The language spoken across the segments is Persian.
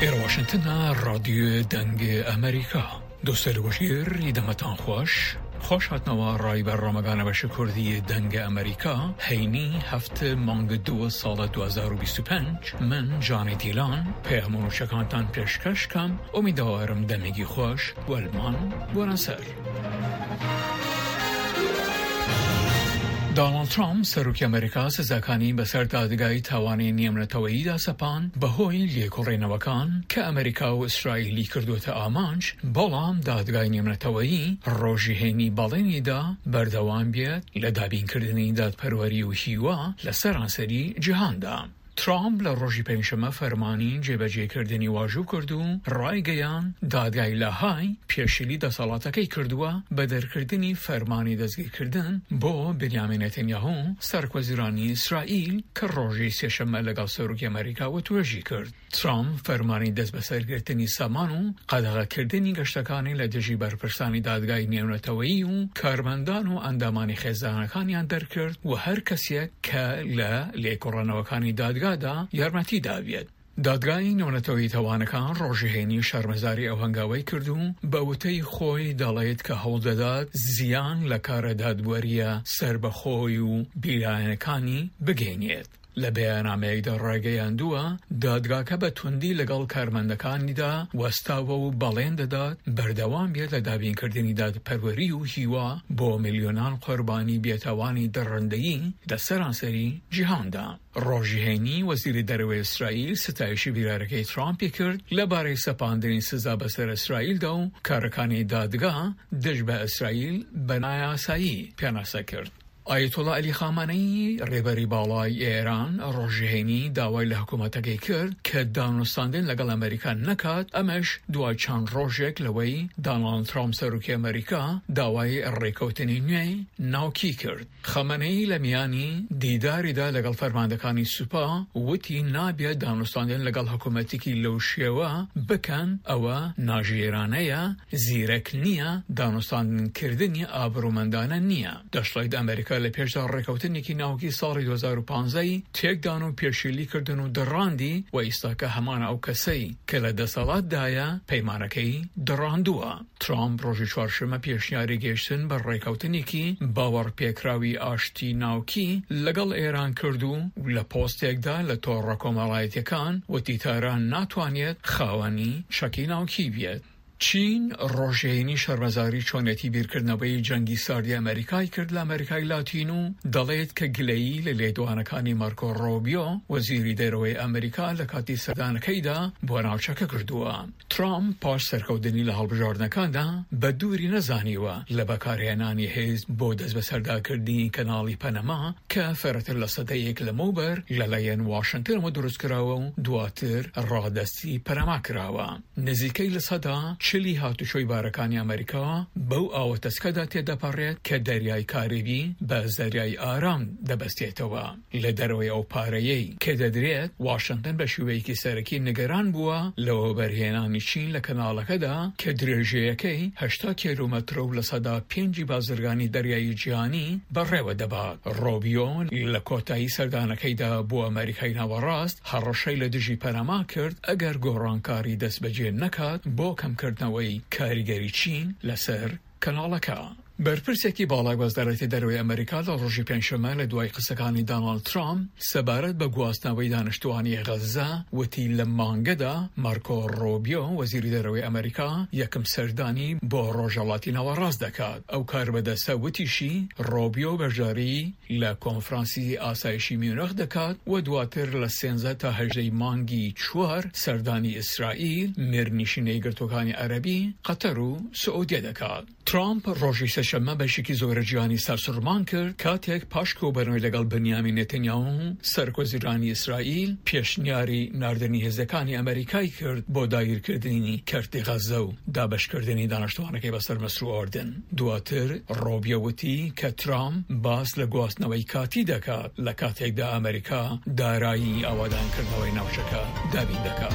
إير واشنطن راديو دنگ أمريكا دوستان گوشیر ایدمتان خوش هاتنوا رای برنامه‌گان بش کردی دنگ امریکا هینی هفته مانگ 2 سال 2025 من جان دیلان پیامون شکانتان پیشکش کم امیدوارم دمگی خوش و المان بونسر. دونالد ترامپ سروک امریکا سزاکانی بسر دادگاهی توانی نیمنتویی دا سپان بهوی لیکورینوکان که امریکا و اسرائیلی کردوت آمانش بلام دادگاهی نیمنتویی روژی هینی بالینی دا بردوان بیاد لدابین کردنی داد پروری و هیوا لسرانسری جهان دا. ترامپ لروژی پنجشنبه فرمانی جبه‌جێ کردنی واجب کردو رایگەیان دادگای لاهای پێشلی دەسەڵاتەکەی کردووە بە دەرکردنی فەرمانی دەستگیرکردن بۆ بنیامین نێتەنیاهو سەرکۆزیرانی ئیسرائیل کە ڕۆژی سێشەممە لەگەڵ سەرۆکی ئەمریکاوە توێژی کرد. ترامپ فەرمانی دەست بەسەرگرتنی سامان و قەدەغەکردنی گەشتەکانی لە دژی بەرپرسانی دادگای نێونەتەوەیی و کارمەندان و ئەندامانی خێزانەکانیان دەرکرد و هەر کەسێک کە لە لێکۆڕانەوەکانی دادگادا یارمەتی داوێت. دادگای نێونەتەوەیی تەوانەکان ڕۆژهێنی شەرمەزاری ئەو هەنگاوەی کردو بە وتەی خۆی دەڵێت کە هەوڵدەدات زیان لە کارە دادوەریە سربەخۆی و بیرایەنەکانی بگەێنێت. لە بەیاننامەیەکدا ڕایگەیاندووە دادگاکە بە توندی لەگەڵ کارمەندەکانیدا وەستاوە و بەڵێن دەدات بەردەوام بێت لە دابینکردنی دادپەروەری و هیوا بۆ میلیۆنان قوربانی بێتاوانی دەڕەندەیی لە سەرانسەری جیهاندا. ڕۆژی هەینی وەزیری دەرەوەی ئیسرائیل ستایشی بیرارەکەی ترامپی کرد لەبارەی سەپاندنی سزا بەسەر ئیسرائیلدا و کارەکانی دادگا دژ بە ئیسرائیل بە نایاسایی پێناسە کرد. ئایەتۆڵا عەلی خامانەیی ڕێبەری باڵای ئێران ڕۆژهێنی داوای لە حکوومەتەکەی کرد کە دانوستاندن لەگەڵ ئەمریکا نەکات، ئەمەش دوای چەند ڕۆژێک لەوەی دۆناڵد ترامپ سەرۆکی ئەمریکا داوای ڕێکەوتنی نوێی ناوکی کرد. خامانەیی لە میانی دیداریدا لەگەڵ فەرماندەکانی سوپا وتی نابێت دانوستاندن لەگەڵ حکوومەتێکی لەو شێوە بکەن، ئەوە ناژێرانەیە، زیرەک نییە، دانوستاندنکردنی ئابرومەندانە نییە. دەشڵێت ئەمریکا لە پێشدا ڕێکەوتنێکی ناوکی ساڵی 2015 تێکدان و پێشێلی کردن و دڕاندی و ئیستاکە هەمان ئەو کەسەی کە لە دەسەڵاتدایە پەیمانەکەی دڕاندووە. ترامپ ڕۆژی چوارشەممە پێشنیاری گەیشتن بە ڕێکەوتنێکی باوەڕ پێکراوی ئاشتی ناوکی لەگەڵ ئێران کردو لە پۆستێکدا لە تۆڕە کۆمەڵایەتیەکان وتی تاران ناتوانێت خاوەنی شەکی ناوکی بێت. چین ڕۆژهێنی شەرمەزاری چۆنێتی بیرکردنەوەی جەنگی ساردی ئەمریکای کرد لە ئەمریکای لاتین و دەڵێت کە گلەیی لە لێدوانەکانی مارکۆ ڕۆبیۆ وەزیری دەرەوەی ئەمریکا لە کاتی سەردانەکەیدا بۆ ناوچەکە کردووە. ترامپ پاش سەرکەوتنی لە هەڵبژاردنەکاندا بە دووری نەزانیوە لە بەکارهێنانی حیزب بۆ دەست بەسەرداکردنی کەناڵی پەنەما کە فەرەتر لە سەدەیەک لەمەوبەر لەلایەن واشنگتنەوە دروستکراوە و دواتر ڕادەستی پەنەما کراوە. نزیکەی لە سەدا چلی هاتوچۆی بارەکانی ئەمریکا بەو ئاوەتەسکەدا تێدەپەڕێت کە دەریای کاریبی بە زەریای ئارام دەبەستێتەوە. لە دەرەوەی ئەو پارەیەی کە دەدرێت واشنگتن بە شێوەیەکی سەرەکی نیگەران بووە لەوە بەرهێنانی چین لە کەناڵەکەدا کە درێژەیەکەی 80 کیلومەتر و لە سەدا 5 بازرگانی دەریایی جیهانی بەڕێوە دەبات. ڕۆبیۆ لە کۆتایی سەردانەکەیدا بۆ ئەمریکای ناوەڕاست هەڕەشەی لە دژی پەنەما کرد ئەگەر گۆڕانکاری دەست بەجێ نەکات بۆ کەمکردنەوەی کاریگەری چین لەسەر کەناڵەکە. بەرپرسێکی باڵای وەزارەتی دەرەوەی ئەمریکا لە ڕۆژی پێنجشەممە لە دوای قسەکانی دۆناڵد ترامپ سەبارەت بە گواستنەوەی دانیشتوانی غەزە وتی لە مانگەدا مارکۆ ڕۆبیۆ وەزیری دەرەوەی ئەمریکا یەکەم سەردانی بۆ ڕۆژهەڵاتی ناوەڕاست دەکات. ئەو کار بەدەستە وتیشی ڕۆبیۆ بەشداری لە کۆنفرانسی ئاسایشی میونخ دەکات و دواتر لە 13 تا 18 مانگی 4 سەردانی ئیسرائیل مێرنشینەی گرتوەکانی عەرەبی قەتەر و سعودیە دەکات. ترامپ ڕۆژی سەشەممە بەشێکی زۆرە جیهانی سەرسوڕمان کرد کاتێک پاش کۆبەرنەوەی لەگەڵ بنیامین نێتەنیاهو سەرکۆزیرانی ئیسرائیل پێشنیاری ناردنی هێزەکانی ئەمریکای کرد بۆ داگیرکردنی کەرتی غەزە و دابەشکردنی دانیشتوانەکەی بەسەر مەسر و ئۆردن. دواتر ڕۆبیۆ وتی کە ترامپ باس لە گواستنەوەی کاتی دەکات لە کاتێکدا ئەمریکا دارایی ئاوادانکردنەوەی ناوچەکە دابین دەکات.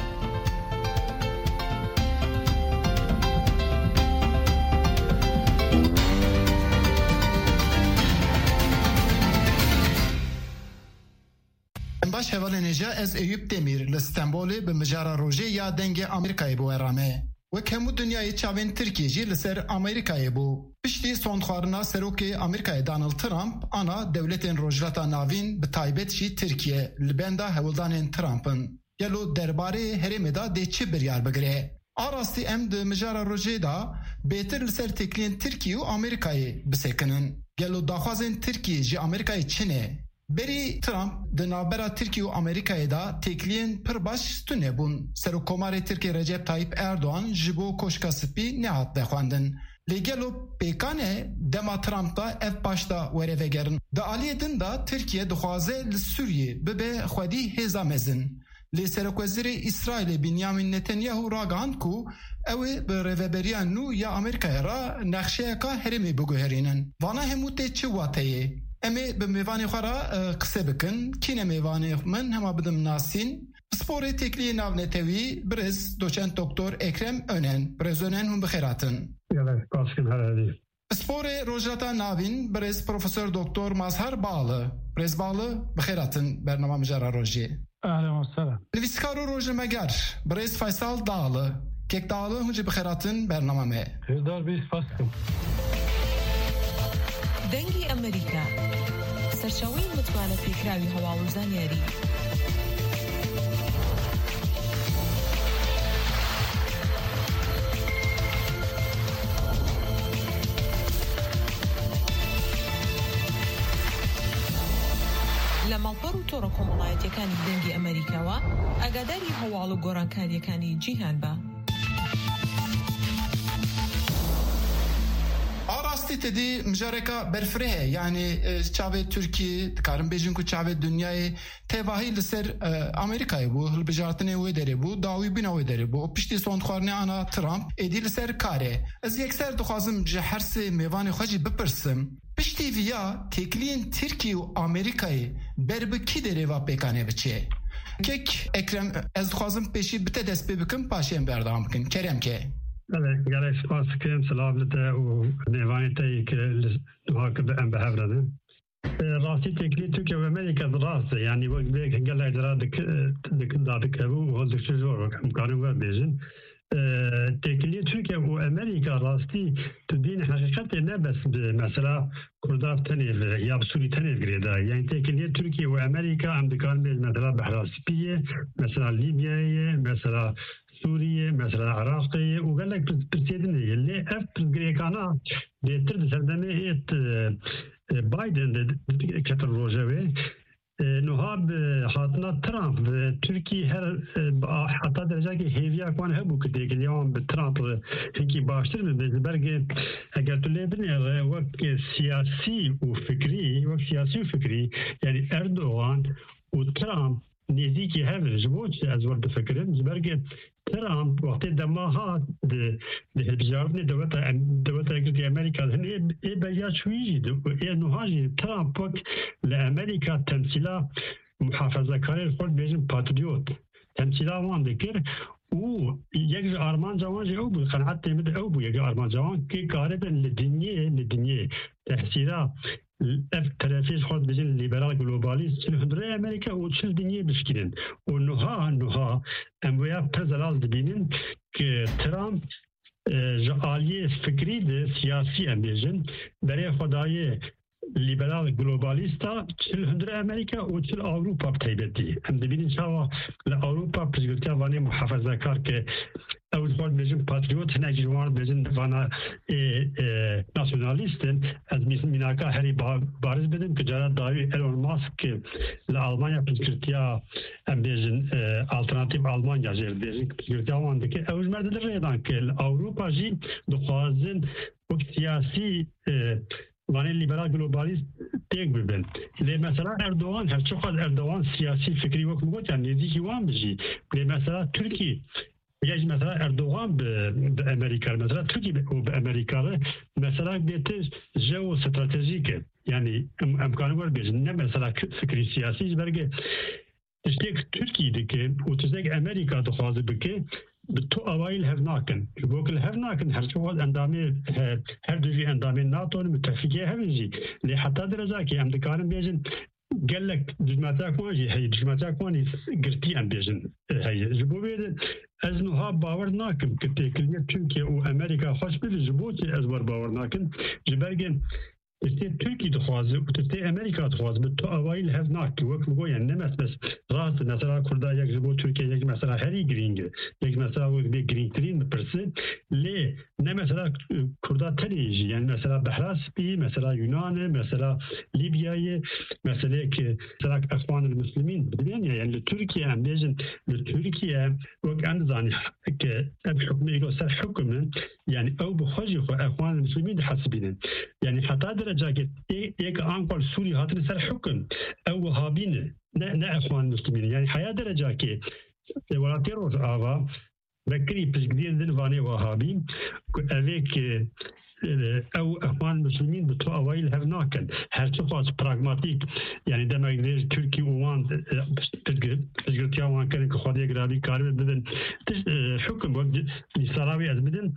باش هوال نجا از ایوب دمیر لستانبول به مجارا روژه یا دنگ امریکای بو ارامه و کمو دنیای چاوین ترکیه جی لسر امریکای بو پشتی سوندخوارنا سروکی امریکای دانالد ترامپ انا دولتین روجلاتا ناوین به تایبت جی ترکیه لبندا هولدانین ترامپن گلو درباره هرمه دا ده چه بریار بگره آراستی ام ده مجارا روژه دا بهتر لسر تکلین ترکیه و امریکای بسکنن گلو داخوازین ترکیه جی امریکای چنه بری ترامپ د نابرا ترکیه و امریکای دا تکلین پر باش ستونه بون سرو کمار ترکیه رجب طایب اردوان جبو کوشکا سپی نهات دخواندن لگلو پیکانه دما ترامپ دا اف باشتا وره وگرن دا آلیه دن دا ترکیه دخوازه لسوریه ببه خودی هزا مزن لی سرک وزیر اسرائیل بنیامین نتانیاهو راگاند کو اوه به روبریان نو یا امریکای را نقشه که هرمی بگوهرینن وانا هموته چه واتهیه امی به میوانی خورا قصه بکن کینه میوانی من همه بدم ناسین سپور تکلی ناو نتوی برز دوچند دکتر اکرم önен برز önن هم بخیراتن سپور روجراتا ناوین برز پروفسور دکتر مظهر باله برز باله بخیراتن برنامه مجرا روژی اهلا و سهلا نویسکارو روژ مگر برز فیصل داله کک داله هنجی بخیراتن برنامه می هزار بیس فاسکم دەنگی ئەمریکا سەرچاوەی متمانە پێکراوی هەواڵ و زانیاری لە ماڵپەڕ و تۆڕە کۆمەڵایەتیەکانی دەنگی ئەمریکاوە ئاگاداری هەواڵ و گۆڕانکاریەکانی جیهان بە تدی مجارکا برفره یعنی چاوه ترکیه کارم بیجن کو چاوه دنیای تواهی لسر امریکای بو هل بجارتنه وی داره بو داوی بنا وی داره بو پشتی سوندخوارنه انا ترامپ ادی لسر کاره از یکسر دخوازم جهرس میوان خوشی بپرسم پشتی ویا تکلین ترکیه و امریکای برب کی داره و پیکانه بچه کک اکرم از خوازم پیشی بته دست بکن پاشیم بردام بکن کرم که گله سپاس کم سلام لده و نیوانی تایی که نهاک به ام بهفرده راستی تکلی ترکیه و امریکا راسته یعنی وقت بیک گله اجرا دادک هبو و هل دکتر زور وقت امکانم ور بیزن تکلی ترکیه و امریکا راستی تدین حقیقت نه بس مثلا کرداف تنیل یا بسوری تنیل گریده یعنی تکلی ترکیه و امریکا امدکان بیز مثلا بحراسپیه مثلا لیبیایه مثلا سوریه مثلا عراقیه و قال لك برسيدني اللي افريقيانا بيتر سردمه هيت بايدن كتر روجوي نهاب حاطنا ترامپ تركي هر حتى درجه که هیویا کوان هبو که دیگه اليوم بترامپ هيكي باشتر من برگه اگر تو لیبن وقت سیاسی و فکری يعني اردوغان و ترامپ نزیکی هفر جبوت از ورد فکرم جبرگه ترامپ وقتی دماغات ده بجاربني دولت اگرتی امریکا هن ای بیا شویجی ای نهاجی ترامپ وقت لامریکا تمثیلا محافظه کاری خود بیجن پاتریوت تمثیلا وان دکر و یک آرمان جوان او بود قناعت تیمد او بود یک آرمان جوان که قاربا لدنیه تحصیلا طرفیش خود بیجن لیبرال گلوبالیست چل هندره امریکا و چل دنیه بشکرین و نها امویا پرزلال دبینن که ترامپ جعالیه فکری ده سیاسی امیجن برای خدای لیبرال گلوبالیستا چل هندره امریکا و چل اوروپا بتایبتی هم دبینن شاوا لأوروپا پرزگرتیا وانی محافظه کار که اول خود بیجن پاتریوت هنگی جوان بیجن وانا ناسیونالیستن از میناکا هری بارز بدن که جارا داوی ایلون ماسک لألمانیا پرزگرتیا هم بیجن آلترناتیو آلمانیا جیر بیجن پرزگرتیا وانده که اول مرد در ریدان که اوروپا جی دخوازن وقت سیاسی وانی لیبرال گلوبالیست تیگ ببین لی مثلا اردوغان هر چقدر اردوغان سیاسی فکری وقت مگوت یعنی نزدیکی وان بجی لی مثلا ترکی یعنی مثلا اردوغان به امریکا مثلا ترکی به امریکا مثلا بیت جو استراتژیکه یعنی امکان ور بیز نه مثلا فکری سیاسی برگه تشتیک ترکی دیگه و تشتیک امریکا دخوازه بکه تو اوایل هفناکن بوکل هفناکن هر چقدر اندامی هر دوی اندامی ناتو متفقه همیزی لی حتی درجه که امریکان بیزن قال لك دجماتاك واجي هي دجماتاك واني قرتي ام بيجن هي جبوبي ازنها باور ناكم كتكليه تركيا وامريكا خوش بالجبوتي ازبر باور ناكم جبرجن تستي تركي دخواز وتستي امريكا دخواز بالتو اوایل هف ناك وقت مگو يعني نمس بس راست مثلا كردا یک جبو تركيا یک مثلا هری گرینگ یک مثلا وقت بي گرینگ ترين بپرسه ليه مثلا كردا تريجي يعني مثلا بحراس بي مثلا يونان مثلا ليبيا مثلا مثلا اخوان المسلمين بدين يعني تركيا ام بيجن تركيا وقت انزاني ك حكم يقول سر حكم يعني او بخوجي اخوان المسلمين حسبين يعني حتى درجه یک انقل سوري هاتن سر حكم او وهابين لا اخوان المسلمين يعني حياه درجه كي ولاتي روز اغا بكري بسجدير ذنفاني وهابي avec او اخوان المسلمين بتو اوائل هفناكن هر چه خواست پراغماتیک يعني دما انگلیز ترکی اوان تجربتیا وان كان خودی اگرابی کاری بدن حکم وقت لسراوی از بدن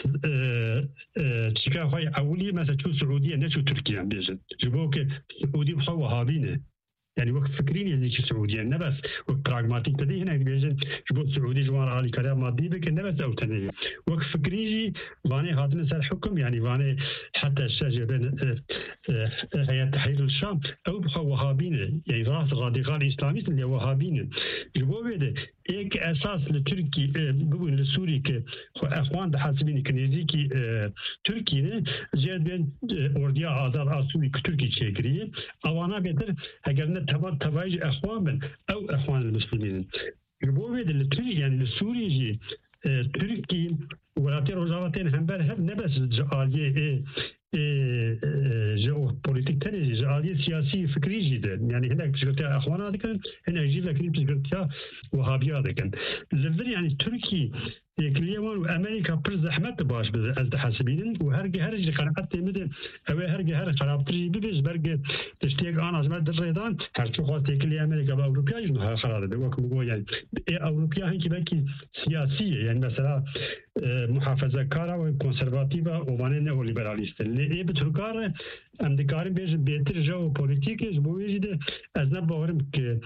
چیکار خواهی اولی مثلا چو سعودیه نه چو ترکیه هم بیشن جبو که سعودی بخوا وهابینه يعني وقت فكرين يعني شو سعودية نبس وقت براغماتيك تدي هنا بيجن شو سعودي جوار عالي كلام مادي بك نبس أو تنيجي وقت فكريجي واني هاتنا سر حكم يعني واني حتى الشجرة بين هيئة تحرير الشام أو بخوا وهابين يعني راس راديكال إسلامي اللي وهابين جبوا بيده एक एहसास लतुर्की बगुन लसूरी के अफगान बहसबीन कनेजी की तुर्की ने जेदन ओर्डिया आजाद आसूरी तुर्की चेकरी अवाना बेहतर अगर ने तवाज अफगान बन او اخوان المسلمين يبغوا يد لتري يعني لسوري جي تركي ولاتي روزاواتين هم بر هم نبس جاليه جيوبوليتيك تاني جاليه سياسي فكري جدا يعني هناك بشكلها اخوانا ذكر هنا يجي لك بشكلها وهابيه ذكر لذلك يعني تركي اليمن وامريكا بر زحمه باش بالتحاسبين وهرجي قناعات مدن او هرجي خرابتري بيز برج تشتيق انا ازمه الريدان هرتو خاطر كل امريكا واوروبا ينها خراب ده وكم يعني اوروبا هنكي بلكي سياسيه يعني مثلا محافظه كارا وكونسرفاتيفا وانه نيوليبراليست اللي بتركار امدكاري بيج بيتر جو بوليتيك بويجي ده ازنا باورم ك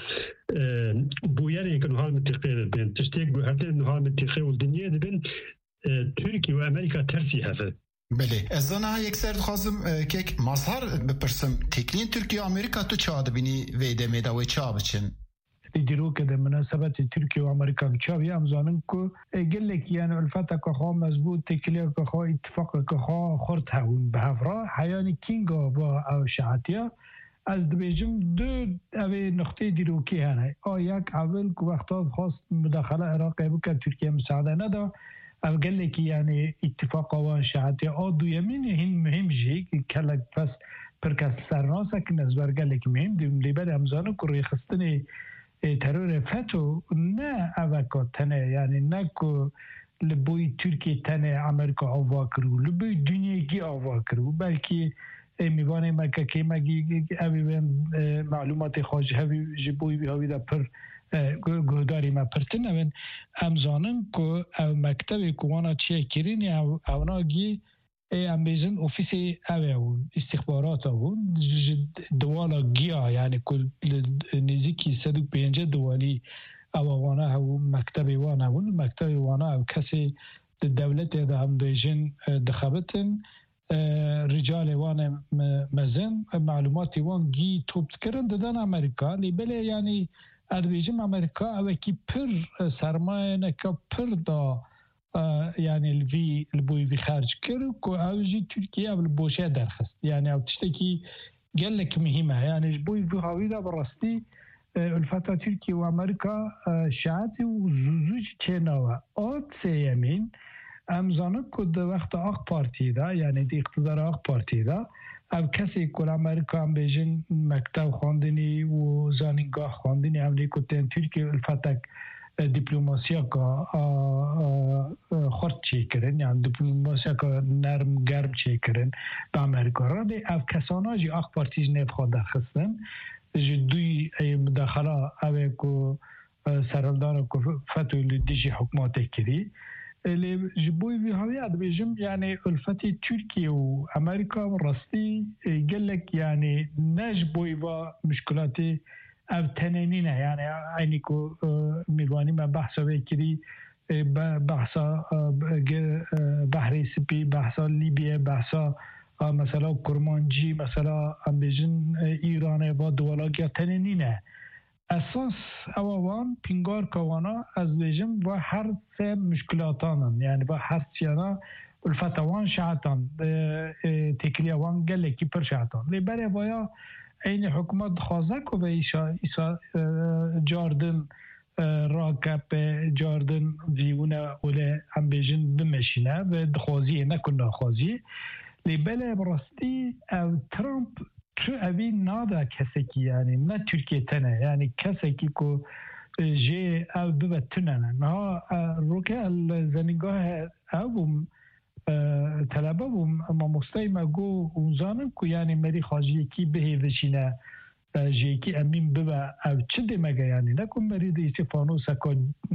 بوير يكون حال متقيل بين تشتيق بهرتين انه حال متقيل والدنيا ده بين تركيا وامريكا ترسي هذا بله از انا یک سر خواستم که مظهر بپرسم تکلین ترکیه و امریکا تو چه بینی ویده میده و چه بچن دیرو که در مناسبت ترکیه و امریکا بچاوی امزانم که گلک یعنی الفتا که خواه مضبوط تکلیه که خواه اتفاق که خواه خورد هون به هفرا حیانی کینگا با او شعاتیا از دبیجم دو اوی نقطه دیروکی هنه یک اول که وقتا خواست مداخله عراقی بکر ترکیه مساعده ندا او گلک یعنی اتفاق و شعاتیا دویمین هین مهم جی که کلک پس پرکس سرناسه که نزبر گلک مهم دیم لیبر امزانم که روی خستنی ترور فتو نه اوکا تنه یعنی نه که لبوی ترکیه تنه امریکا آوا کرو لبوی دنیایی آوا کرو بلکه میوانه مکه که مگی اوی معلومات خواج هوی جبوی بی هاوی دا پر گهداری ما پرتن اوین امزانن که او مکتب کوانا چیه کرین اونا گی ام بیزن اوفیس اوون استخبارات اوون دوالا گیا یعنی کل نزدیکی 105 دوالی اووانا او مکتب وانا اون مکتب وانا او کسی دولت ده هم بیزن دخبتن رجال وان مزن معلوماتی وان گی توپ کردن دادن امریکا لیبله یعنی ادویجم امریکا او کی پر سرمایه نکا پر دا يعني البوي في خارج كرك وأوجي تركيا بالبوشة درخست يعني أو تشتكي قال لك مهمة يعني البوي في هاويدا برستي الفترة تركيا وأمريكا شعاتي وزوج تناوا أو سيمين أمزانك كد وقت أخ بارتي دا يعني دي اقتدار أخ بارتي دا أو كسي كل أمريكا أم بيجن مكتب خواندني وزانينغاه خواندني أمريكا تين تركيا الفترة دیپلماسیا کا خرد چی کردن یعنی دیپلماسیا کا نرم گرم چی کردن به امریکا را دی اف کسانا جی اخ پارتیج نبخواد درخستن جی دوی مداخله اوه که سرالدان که فتوی دیجی حکمات کردی اللي جبوي في هذه بيجم يعني ألفتي تركيا وأمريكا رستي قال لك يعني نجبوي بمشكلاتي أو تنينينا يعني عينيكو ميواني ما بحثا بكري بحثا بحري سبي بحثا ليبيا بحثا مثلا كرمانجي مثلا ام بيجن ايران با دولاگیا تنينينا اساس اوان پینگار کوانا از بيجن و هر سه مشکلاتان يعني با هر سيانا الفتوان شعتان تكليوان قال لك پر شعتان لبره بایا این حکومت خوازک و به ایسا جاردن راکب جاردن ویونه ولی هم بیجن بمشینه و دخوازیه نکنه خوازیه لیبله براستی او ترامپ تو اوی نادا کسی که یعنی نه ترکیه تنه یعنی کسی که جه او ببتونه نه روکه الزنگاه او طلبه و مستیم گو اونزانم که یعنی مری خواجی کی بهیوشینه جه کی امین ببه او چه دمگه یعنی نکن مری دیسی فانوسه که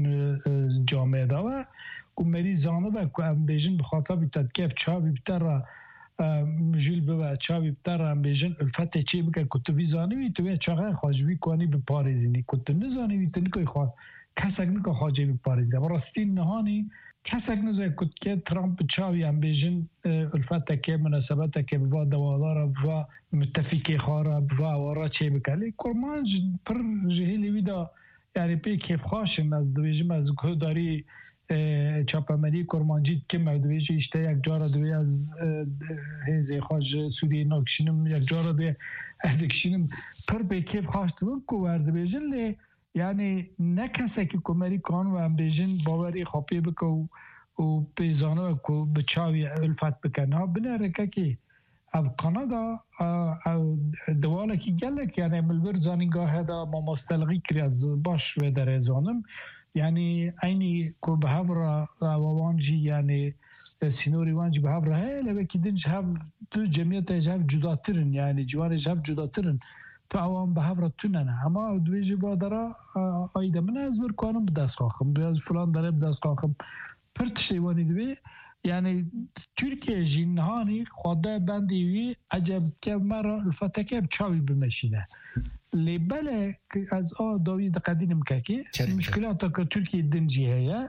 جامعه داوه که مری زانه به که ام بیجن بخاطر بیتد کف چاوی بیتر جیل ببه چاوی بیتر ام بیجن الفت چی بگه که تو بی زانوی تو بیا چاقه خواجوی کنی بپارزینی که تو نزانوی تو نکوی خواه کسک نکو خواجه بپارزینی و راستی نهانی کسک نزای کد که ترامپ چاوی هم بیجن الفت که مناسبت که بوا دوادار بوا متفقی خواره بوا وارا چه بکلی کرمان پر جهیلی ویدا یعنی پی کیف خواشن از دویجم از که داری چاپمری کرمانجید که مدویجی اشته یک جارا دوی از هیزی خواج سوری ناکشینم یک جارا دوی ادکشینم پر پی کیف خواشتون که ورده بیجن لی یعنی نه کسی که کمری کان و هم بیجن باوری خوابی بکن و پیزانه که بچاوی الفت بکن ها بنره که او کانادا او دواله که گلک یعنی ملبر زانینگاه دا ما مستلغی کری از باش و در ازانم یعنی اینی که به هفره وانجی یعنی سینوری وانجی به هفره هی لبه که دنش هف تو جمعیت هف جداترن یعنی جوانش هف جداترن تو اوان به هفره توننه اما دویجی با داره آیده من از برکانم بدست خواهم بیاز فلان داره بدست خواهم پرتشتی وانی دوی یعنی ترکیه جنهانی خدا بندیوی عجب که مرا الفتکه بچاوی بمشینه لیبله که از داوید قدینم که مشکلات که ترکیه دنجی هیا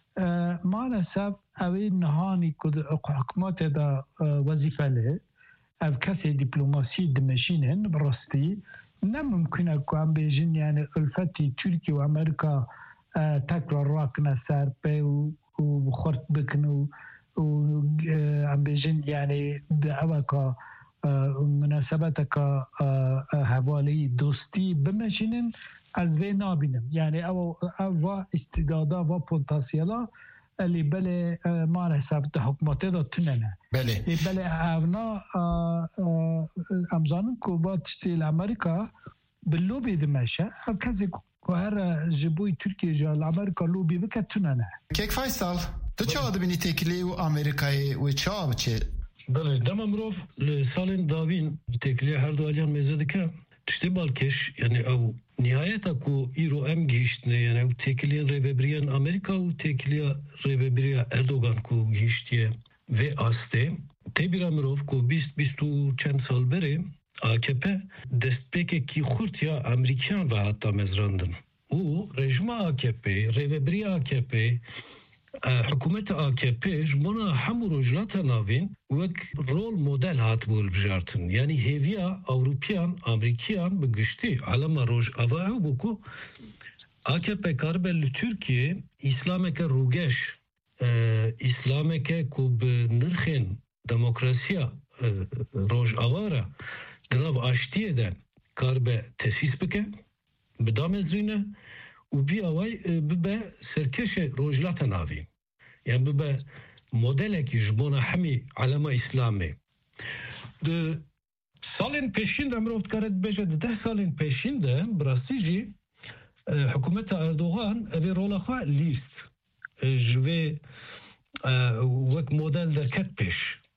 مالساب اوی نهانی که حکومت دا وظیفه له او کسی دیپلماسی دمشینن براستی نممکنه که هم بیجن یعنی الفتی ترکیه و امریکا تکرار راکنه سر پی و خورد بکنه و هم بیجن یعنی دعوه که مناسبت که حوالی دوستی بمشینن از وی نابینم یعنی او استعدادا و پتانسیلا اللي بله ما حساب حکومت دا تننه بله اونا امزانم که با تشتیل امریکا باللوبی دمشه کسی که هر جبوی ترکیه جا امریکا لوبی بکه تننه کیک فیصل تو چه آدبینی تکلی و امریکایی و چه بچه؟ بله دم امروف سالین داوین تکلی هر دو آلیان میزده که تشتی بالکش یعنی او نهایتا کو ایرو ام گیشتنه یعنی او تکلی ریبریان امریکا و تکلی ریبریان اردوغان کو گیشتیه و آسته تبیر امروف کو 20 چند سال بره AKP destpeke ki xurt ya Amerikan ve hatta mezrandın. O rejima AKP, revebri AKP, hükümet AKP buna hemû rojlata navin vek rol model hat bul bijartın. Yani heviya Avrupiyan, Amerikan bigişti alama roj avahu buku AKP karbelli Türkiye İslameke rugeş İslameke kub nırxen demokrasiya roj avara دناب آشتیه دن کار به تسیس بکن به دامزرینه و بی آوای به سرکش روجلات ناوی یعنی به مدل که جبونا همی علامه اسلامی ده سالین پیشین ده مروفت کارد بجه 10 سالین پیشین ده براستی جی حکومت اردوغان اوی رولا خواه لیست جوی وک مدل در کت پیش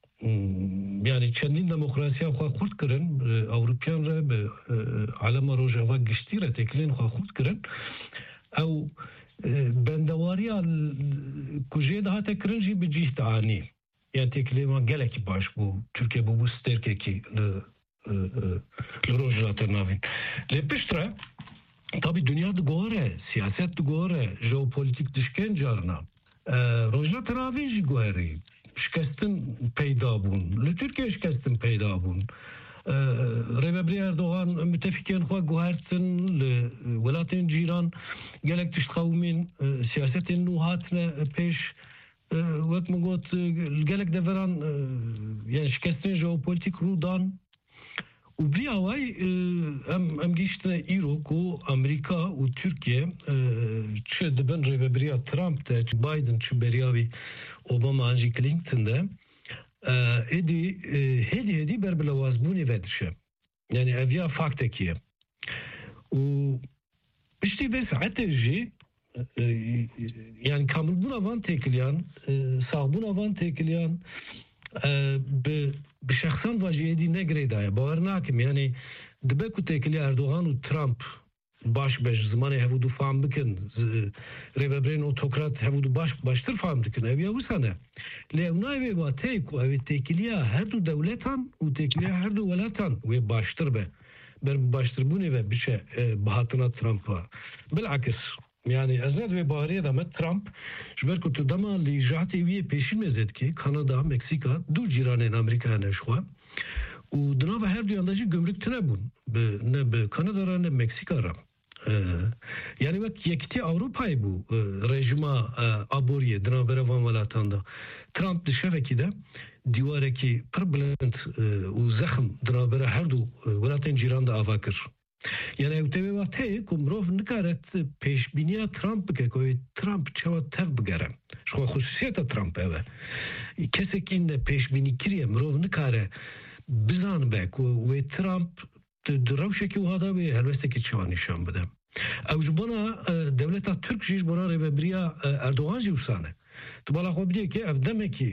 yani çendin demokrasiya xwe xurt kirin Avrupiyan re bi alema rojava giştî re teklên xwe xurt kirin ew بندواریا کجی ده تکرنجی بجیت آنی یعنی تکلیمان گلکی باش بو ترکیه بو سترکه کی لروجات ناوین لپشتره tabi dünya da gore siyaset da gore jeopolitik düşken carna rojna teravij gore şikestin peyda bun le Türkiye şikestin peyda bun Recep Erdoğan müttefiken xwe guhertin li welatên cîran gelek tiştxewimên siyasetên nû hatine pêş wek min got gelek deveran yani şikestên jeopolitik rûdan û vîya way em gîştine îro ku Amerîka û Türkiye çi dibin rêveberiya Trump de çi Biden çi beriya wî Obama an jî Clinton de hedi berbilawazbûnê vedişe yani eviya faktekiye û piştî vê saetê jî yani kamilbûna van têkiliyan sağbûna van têkiliyan bi şexsan vajiyedî negirê daye bawer nakim yani dibe ku têkilî Erdoğan û Trump baş beş zimanê hevûdû fam bikin rêveberên otokrat hevûdû baştir fam dikin ev ya wisa ne lê ew nayê wê tê ku ev têkiliya her du dewletan û têkiliya her du welatan wê baştir be ber baştirbûnê ve biçe bihatina Trump'a bilakis yani ez net wê baweriyê de me Trump ji ber ku tu dema lîjatê wî yê pêşîn mezet ki Kanada Meksika du cîranên Amerîkaya ne ji xwe û di nava her duyan de jî gümrük tune bûn ne bi Kanada re ne Meksika re yani wek yekîtî Avrupayê bû rejima aboriyê di navbera van welatan de Trump di şevekî de dîwarekî pir bilind û zexm di navbera her du welatên cîran de ava kir yani ew tevê wa tê ku mirov nikare pêşbîniya Trump bike ku Trump çawa tev bigere ji xwe xusûsiyeta Trump ev e kesekî ne pêşbînî kiriye mirov nikare bizanbe ku wê Trump di rewşekî wiha de wê helbestekî çawa nîşan bide ew ji bona dewleta Türk jî ji bona rêveberiya Erdoğan jî wisa ne tu bala xwe bidîye ki ev demekî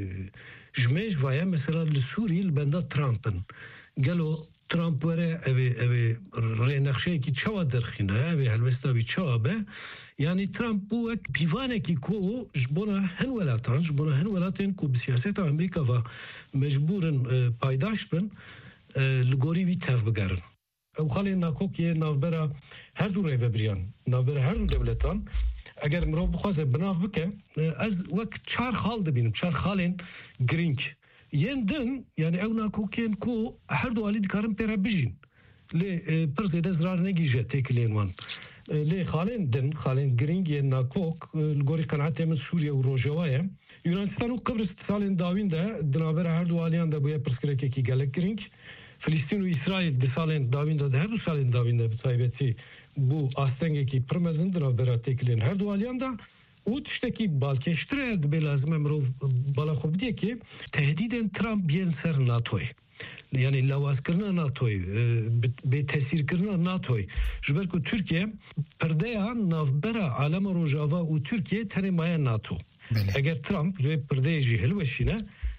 ji me ji vaye mesela li Sûrî li benda Trump'in gelo Trump were ev rênexşeyekî çawa derxîne ev helbesta wî çawa be yani Trump bû wek pîvanekî ku ji bona hin welatan ji bona hin welatên ku bi siyaseta Amerîka ve mecbûrin paydaş bin li gorî wî tev bigerin ew xalên nakokiyê navbera her du rêveberiyan navbera her du dewletan eger mirov bixwaze binav bike ez wek çar xal dibînim çar xalên girîng yên din yani ew nakokiyên ku her du alî dikarin pêre bijîn lê pir zêde zirar negîje têkilên wan lê xalên din xalên girîng yên nakok li gorî qenaetê min Sûriye û Rojava ye Yunanistan û Kıbrıs salên dawîn de di navbera her du aliyan de bûye pirsgirêkekî gelek girîng Filistin û İsrail di salên dawîn de her du salên dawîn de bi taybetî bû astengekî pir mezin di navbera têkilên her du aliyan de û tiştekî balkêştir e dibe lazim e mirov bala xwe bidîye ki tehdîdên Trump yên ser NATOyê yani lawazkirina NATOyê bêtesîrkirina NATOyê ji ber ku Türkiye pirdeya navbera alema Rojava û Türkiye tenê maye NATO eger Trump vê pirdeyê jî hilweşîne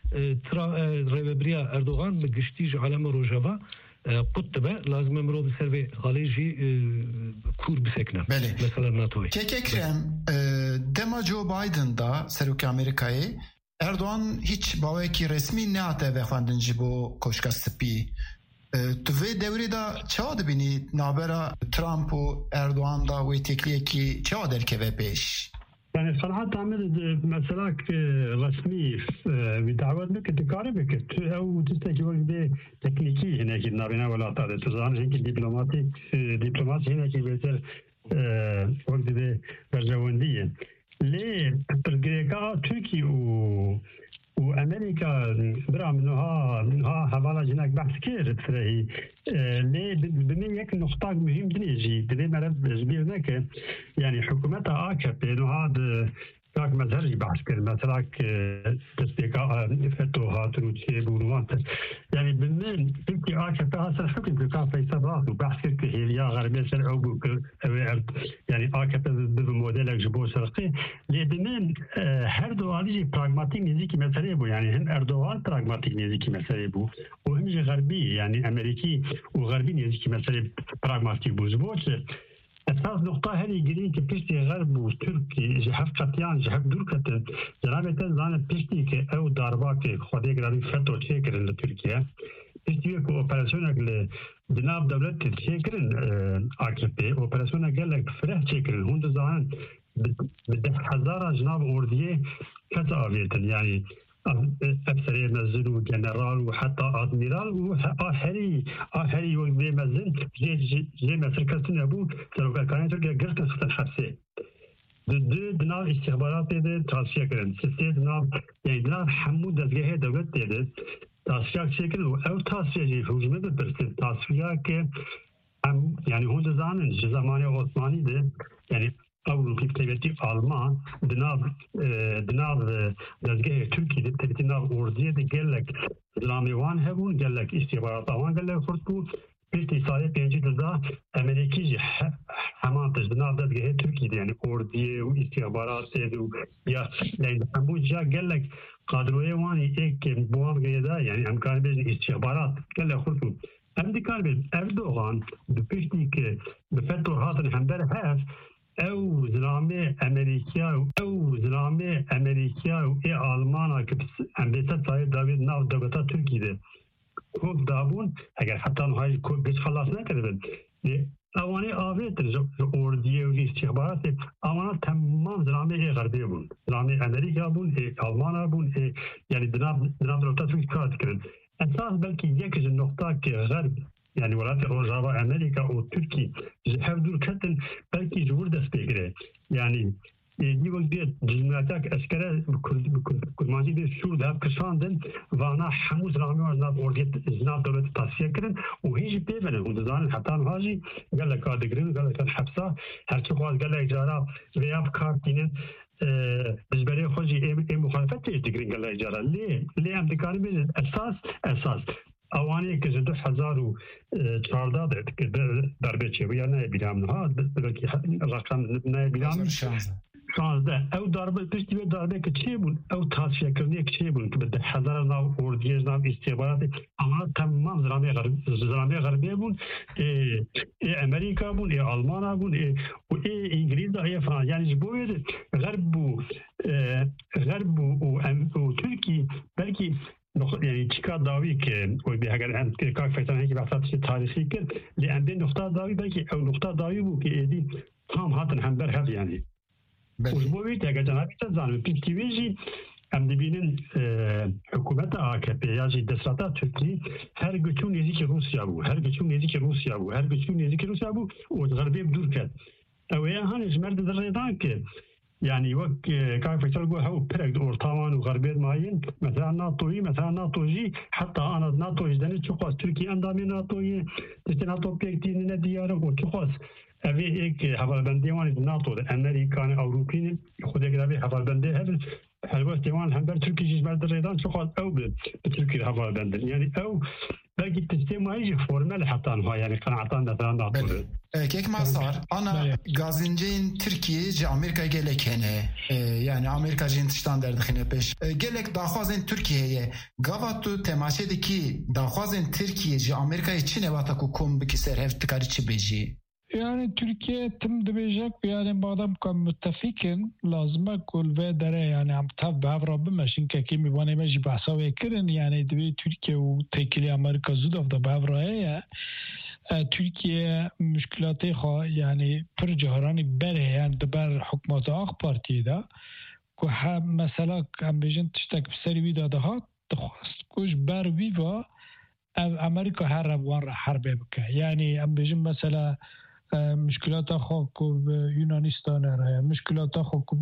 rêveberiya Erdoğan bi giştî ji alema Rojava qut dibe lazim e mirov bi ser vê xalê jî kûr bisekine mesela NATOyê Kekekrem dema Joe Biden da serokê Amerîkayê Erdoğan hiç bawekî resmî nehate vexwendin ji bo koşka spî tu vê devrê de çawa dibînî navbera Trump û Erdoğan da wê têkiliyekî çawa derkeve pêş يعني صراحة تعمل مثلا رسمي بدعوة بك تقارب بك أو تستجيب به تكنيكي هنا في النابنا ولا تعرف تزعم هناك دبلوماسي هنا في بيتر وقت به برجواندية ليه برجيكا تركي وأمريكا برام إنها حوالا جناك بحث كير تفرهي ليه بمن يك نقطة مهم دنيجي بدي مرد جبيرناك يعني حكومتها آكب إنه هذا كاك مزهري بحث كير مثلا تسبيكا فتوها تروتشي بونوات يعني بمن تركي آكب هذا الحكم كاك فيصبات وبحث كير كهيليا غربية سرعو بوكر يعني آكب بموديلك جبو سرقي ليه بمن her doğalıcı pragmatik niziki mesele bu yani hem Erdoğan pragmatik niziki mesele bu o hem de garbi yani Ameriki o garbi niziki mesele pragmatik bu esas باز نقطه هری گیری که پشتی غرب و ترکی جهف قطیان جهف دور کتن جنابتن زان پشتی که او داربا که خودی گرایی فتو چه کرن لترکیه پشتی که اپراسیون اگل جناب دولت چه کرن AKP اپراسیون اگل فرح چه کرن هند زان به 10,000 جناب اردیه کس آویتن یعنی افسر مزن و جنرال و حتی آدمیرال و آخری و مزن جه مصر کسن ابو سروکرکانی ترکیه گرتن خطن حبسه دناب استخبارات ده تصفیه کرن سیسته دناب یعنی دناب حمود دزگاه دولت ده تصفیه کرن و او تصفیه جه حجمه ده برسید تصفیه که یعنی هند زانن جه زمانی عثمانی ده یعنی Avrupa devleti Alman dinav dezgeh Türkiye de dinav orduya de gelek Islamiwan hebun gelek istihbaratawan gelek furtu bir sahip penci da Amerikî hemen dinav dezgeh Türkiye yani orduya u istihbarat edu ya yani bu gelek kadroya wani ek buam gayda yani amkan bir istihbarat gelek furtu Amerikan bir Erdoğan bu pişti ki bu fettor hatın hember hef او زلامه امریکا و ای آلمانا که امریکا تایی داوید ناو دولتا ترکی ده کوب دابون اگر حتی نهایی گش خلاص نکردن اوانی آویتر اردیه و استخبارات اونا تمام زلامه ای غربی بون زلامه امریکا بون ای آلمانا بون یعنی دناب دولتا ترکی کارت کردن اساس بلکه یکیش نقطه که غرب yani Velayet Rojava Amerika o Türkiye her dur katen belki cumhur destekleri yani bir vakit cumhuriyetek askere kurmancı bir şurada kışandın vana hamuz rami var zat orada zat devlet tavsiye kırın o hiç beyvene o zaman hatta hacı gel kadigrin gel hapsa her çok az gel icra veya kartinin bizbere hoji muhalefet edildiğin gel icra li Amerikanı bir esas اوانی که 2014 ده که در بچه و یا نه بیرام نه بلکه رقم نه بیرام 16 او ضربه پشتی به ضربه که چه بود او تصفیه کردنی که چه بود که به 10,000 ناو اردیه ناو استخبارات اما تمام زلامه غربی بود امریکا بود آلمان بود و انگلیس و فرانسه یعنی بود غرب و ترکیه بلکه yani çıkar davi ki o bir eğer en kalk fethan ki bahsettiği tarihi ki leğende nokta davi belki o nokta davi bu ki edi tam hatın hember hep yani. Bu bir tek cenab-ı zanım piştivici emdibinin hükümeti AKP yani desrata Türkiye her göçün neziki Rusya bu o garbi durket. O yani jmerd derredan ki يعني وقت كان في تلقوا هو برد أورطامان وغربيت ماين مثلا ناتوي حتى أنا ناتو جدني تشخص تركيا أندامي ناتوي تشتناتو بيكتين نديارة وتشخص أبي إيك حفل بنديوان ناتو أمريكان أوروبيين خد يقرأ حفل بندي هذا حلوة ديوان همبر تركي جيش بعد الريدان تشخص أو بتركي حفل بندي يعني أو belki تستمعي فورمال حتى أنها يعني قناعتان مثلا ناتو کیک مسار آنا گازینجین ترکیه جه امریکا گلک هنه yani Amerika jin tiştan derdixine peş gelek daxwazên Türkiye'ye gavat tu temaşedeki daxwazên Türkiye ji Amerika'yı çi nevata ku kom biki serhev tikari çi bêjî yani Türkiye tim dibêjek yani badam ku müttefikin lazım kul ve dere yani am tab bavra bimeşin ki mivanê me jî behsa wê kirin yani divê Türkiye û tekilî Amerika zû da bavra heye Türkiye müşkilatı yani per ciharani bere yani deber hükümeti AK Parti'de ku mesela ambejin tiştek seri vida daha tıxast kuş ber viva Amerika her van harbe bike yani ambejin mesela müşkilatı ku Yunanistan ra müşkilatı ku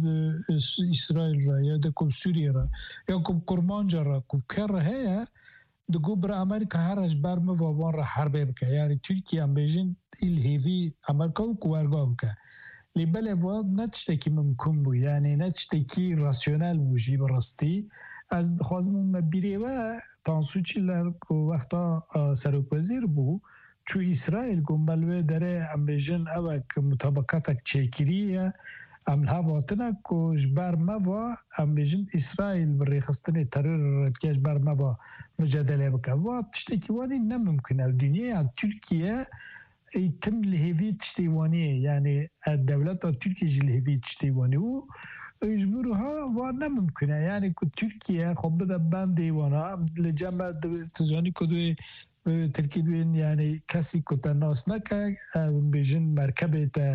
İsrail ra ya da ku Suriye ra ya ku Kurmanca ra ku ker heye دگوبر امریکا هرش برم و وان را حربه بکه یعنی ترکیه هم بیشین الهیوی امریکا و کوارگاه بکه لیبله واد نتشتکی ممکن بو یعنی نتشتکی راسیونل بوشی براستی از خوازمون مبیره و تانسوچیلر که وقتا سروپذیر بو چو اسرائیل گنبلوه داره هم بیشین اوک مطابقاتک چیکریه املها باطنه که جبر موا هم بیشین اسرائیل بریخستن ترور که جبر موا mücadele bakar. Bu tişteki vadi ne mümkün? Dünya Türkiye تم لهوی تشتیوانی یعنی دولت ترکیه لهوی تشتیوانی و اجبرها و نممکنه یعنی که ترکیه خب بده بندی وانا لجمع تزانی کدوی ترکیه دوین یعنی کسی که تناس نکه بیشن مرکبه تا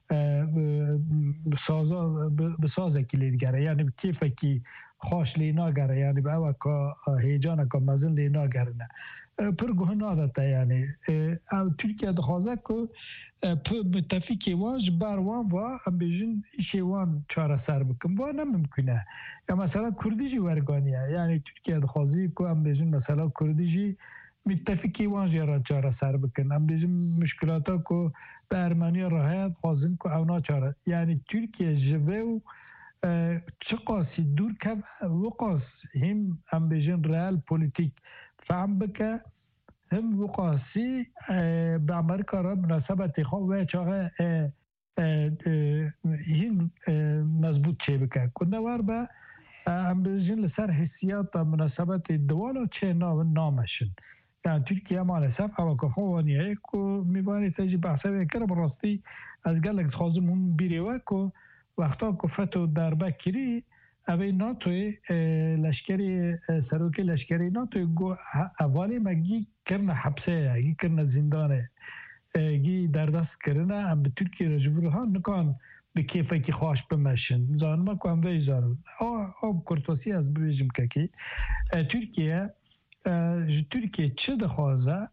بسازه که لیدگره یعنی کیفه که خوش لینا گره یعنی به اوه که هیجانه که مزن لینا گره نه پر گهنا داتا یعنی ترکیه دخوازه که متفقی واج باروان و هم بیشن ایشیوان چاره سر بکن و نممکنه یا مثلا کردیجی ورگانیه یعنی ترکیه دخوازی که هم بیشن مثلا کردیجی متفقی واج را چاره سر بکن هم بیشن مشکلاتا که به ارمنی راهیت خوازن که اونا چاره یعنی ترکیه جوه و چه قاسی دور که وقاس هم بیشن ریال پولیتیک فهم بکه هم وقاسی به امریکا را مناسبت خواه و چاقه این مضبوط چه بکه کنده وار به هم بیشن لسر حسیات مناسبت دوالا چه نامشن یعنی ترکیه مالسف هوا که خوانیه که میبانی تجی بحثه بکره براستی از گلک خوازم اون بیره که وقتا که فتو دربه کری اوی ناتوی لشکری سروکی لشکری ناتوی گو اولی مگی کرنه حبسه گی کرنه زندانه گی دردست کرنه هم به ترکیه رجبور ها نکان به کیفه که خواهش بمشن زانما که هم وی زانم آب کرتوسی از ببیجم که کی ترکیه چه دخوازه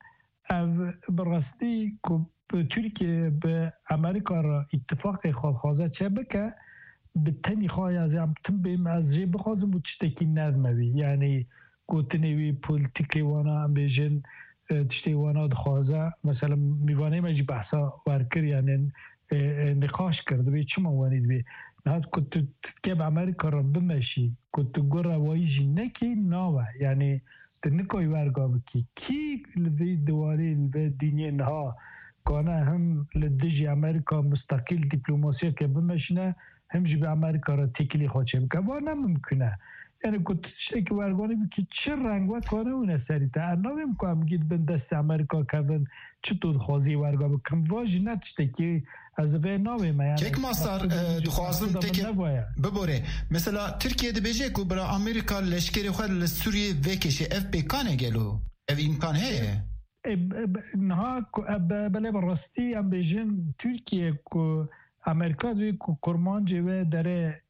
براستی که ترکیه به امریکا را اتفاق خوازه چه بکه به تنی خواهی از هم تن بیم از جه بخوازم و چشتکی نرموی یعنی گوتنوی پولیتیکی وانا هم بیشن تشتی وانا دخوازه مثلا میوانه مجی بحثا ورکر یعنی نقاش کرده بی چما وانید بی نهاد که تو امریکا را بمشی که تو گو روایی جی نکی ناوه یعنی تنکوی ورگا بکی کی لوی دواری لوی دینی نها کانه هم لدجی امریکا مستقل دیپلوماسی که بمشنه هم جی به امریکا را تکلی خوچه بکن و نممکنه یعنی که که ورگانی بکی چه رنگ و کانه اونه سری تا نویم که هم گید بند دست امریکا کبن چطور خوازی ورگا بکن واجی نتشته که از به نویم یعنی یک ماستر دخوازم تکی ببوره مثلا ترکیه ده بیجه که برا امریکا لشکری خود لسوریه وکشه اف بیکانه گلو اف امکان هیه نها بله براستی هم بیجن ترکیه که امریکا دوی که کرمانجی و داره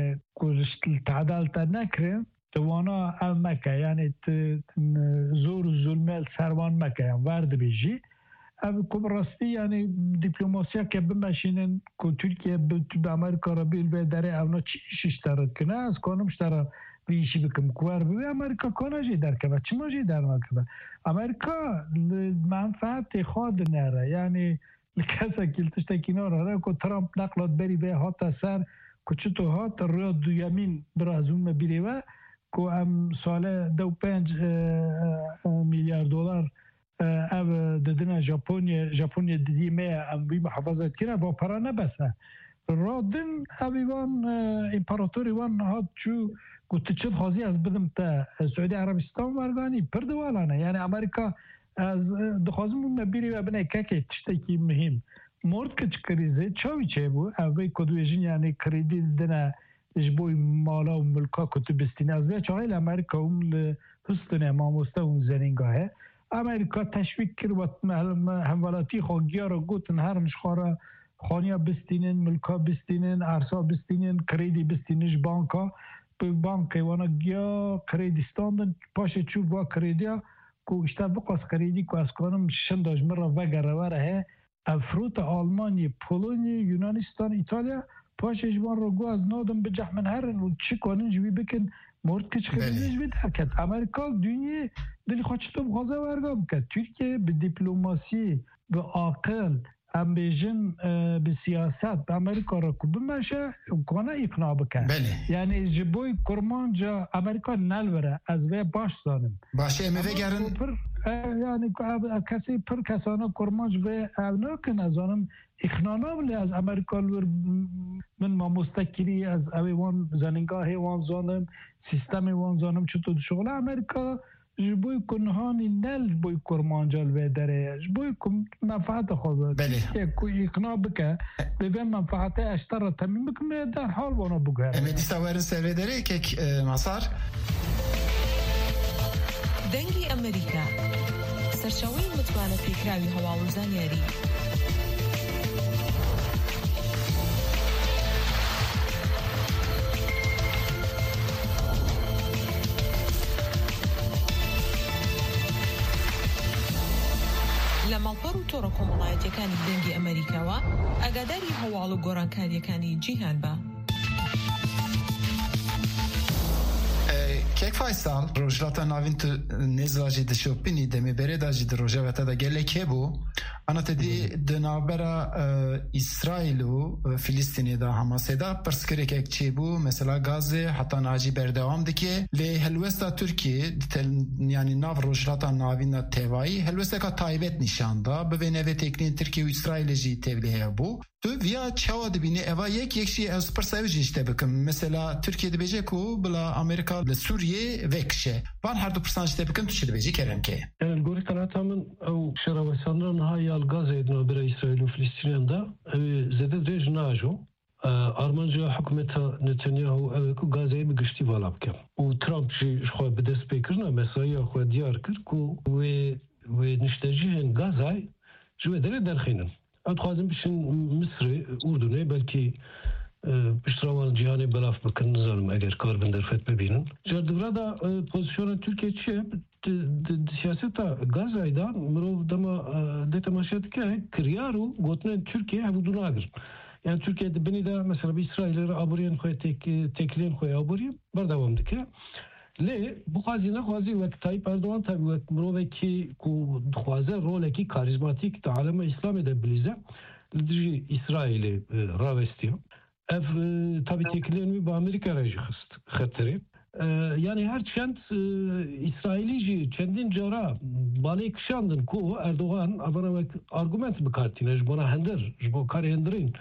تعدال تا نکره توانا او مکه یعنی زور و ظلمه سروان مکه یعنی ورد بیجی او که براستی یعنی دیپلوماسیا که بمشینن که ترکیه به امریکا را بیل به داره اونا چیش اشتراد کنه از کانم اشتراد بیشی بکم کوار بوی امریکا کانا جی در که چی ما جی در نکه امریکا منفعت خود نره یعنی لکسا کلتشتا کنار هره که ترامپ نقلات بری به هات سر که چطور هات روی دویمین برازون بیری و که هم ساله 2.5 میلیارد دلار او ددنا ژاپنیا دیمه هم بی محافظت کنه با پرا نبسه رادن اویوان امپراتوری وان هات چو گوته چه خواهی از بدم تا سعودی عربستان ورگانی پردوالانه یعنی امریکا از دخوازم اون بیری و بنای که تشتکی مهم مورد که چه کریزه چاوی چه بود اوی کدویجین یعنی کریدی دنه جبوی مالا و ملکا کتو بستین از بیا چاهیل امریکا اون حسطنه ماموسته اون زنینگاهه امریکا تشویق کرد و همولاتی خواهی را گوتن هرمش خواه خانیا بستینن ملکا بستینن ارسا بستینن کریدی بستینش بانکا به بانک وانا گیا کریدیستان پاش چوب و کریدیا کو اشتا بقاس کریدی کو از کنم شنداج مرا وگره وره افروت آلمانی پولونی یونانستان ایتالیا پاش اجبان رو گو از نادم به جحمن هرن و چی کنن جوی بکن مورد کچ کردنش بید حرکت امریکا دنیا دلی خوشتو بخوازه ورگا بکن ترکیه به دیپلوماسی به عاقل هم بیجن به سیاست به امریکا را کدوم بشه کنه اقناع بکن یعنی جبوی کرمانجا امریکا نلوره از وی باش زانم باشه امیوه گرن یعنی کسی پر کسانه کرمانج وی اونا که نزانم اقناع ناملی از امریکا لور من ما مستکری از اوی وان زننگاه وان زانم سیستم وان زانم چطور شغل امریکا جبوی کنهانی نل جبوی کرمانجال و داره جبوی کم منفعت خود بله کوی اقناع بکه به منفعت اشتر تمیم بکنه در حال وانا بگه امدی سوار سوی داره که مسار دنگی امریکا سرچاوی متوانه پیکراوی هواوزان یاری لەمەڵپەڕ و تۆڕە کۆمەڵایەتیەکانی دەنگی ئەمریکاوە ئاگاداری هەواڵ و گۆڕانکاریەکانی جیهان بە. کێک فایسال ڕۆژهەڵاتە ناوین تو نێزواژی دشۆپینی دەمێ بەرێداژی درۆژەوەتە دەگەلێک هێبوو ئەنەتەدی دنابەرە ئیسرائیل و فیلیستینێدا هەماسێدا پرسکرێکێک چێبوو مەسەلا گازێ حتا ناجی بەردەوام دکێ لێ هەلوەستا تورکیە ینی ناو ڕۆژهەڵاتە ناوینە تێوایی هەلوەستێکە تایبەت نیشاندا ببێ نەوێ تێکنین تورکی و ئیسرائیلژی تێبلێ هەبوو تو via çawa dibîne eva yekşi ez persevjî işte bikim mesela Türkiye dibêje ku bila Amerika li Sûriye vekşe van her du persan işte bikim tu çi dibêjî keremke yani gori kanata min ew şerewesanran ha yal gazê dinabera İsrail û Filîstîniyan da ew zêde dirêj najo armanca hikûmeta Netanyahu ew ku gazeyê bi giştî vala bike û Trump jî ji xwe bi dest pêkirina mesaiya xwe diyar kir ku wê niştecihên gazay ji wê derê derxînin اتخوازم بشن مصر اردنه بلکه پشتراوان جهانی بلاف بکن نظرم اگر کار بندرفت ببینن جردورا دا پوزیشن ترکیه چیه سیاست غزایدا مرو دما دتماشات که کریارو گوتن ترکیه هبودون اگر yani Türkiye'de beni de mesela bir İsrail'e aburiyen koy tekleyen koy aburiyen bardavamdı ki لی بخوازی نخوازی وقت تایپ اردوان تایپ وقت مروه کی کو خوازه روله کی کاریزماتیک تا عالم اسلامی ده بلیزه لدیجی اسرائیل راوستیو اف tabi teklerini bu Amerika reji xatırı yani her çend İsrailici çendin cara balık şandın ku Erdoğan avana argument bikartine jbona hender jbo kari henderin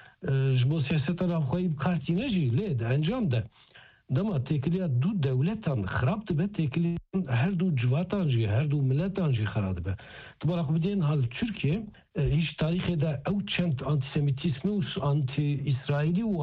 jbo siyasetten afxayı bikartine ji led encam da dema tekliya du devletan xarab dibe tekliya her du civatan jî her du milletan jî xarab dibe tibara xubidên hal Türkiye hiç tarihê de ew çend antisemitîsmî û anti-İsrailî û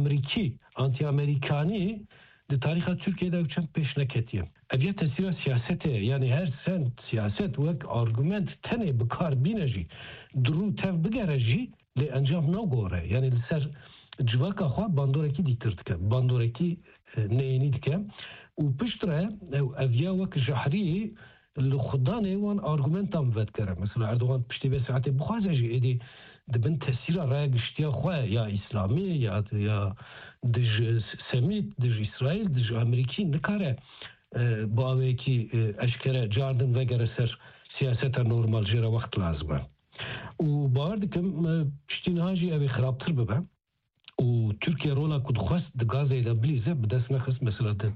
anti-Amerikanî di tarixa Türkiye'de ew çend pêş neketiye ev ya tesîra siyasetê yani her sent siyaset wek argument tenê bikar bîne jî dirû tev bigere jî lê encam nagore yani li ser civaka xwe bandorekî dîtir dike bandorekî neyini dike û piştre ev ya wek jahrî li xudanê wan argumentan vedkere mesela Erdoğan piştî vê saetê bixwaze jî êdî dibin tesîra raya giştiya xwe ya İslamî ya dij semît dij İsrail dij Amerîkî nikare bi awekî eşkere cardin vegere ser siyaseta normal jêra wext lazim e û bawer dikim piştîniha jî ev ê xirabtir bibe û Türkiye rola ku dixwest di gazê de bilîze bi dest nexist mesela di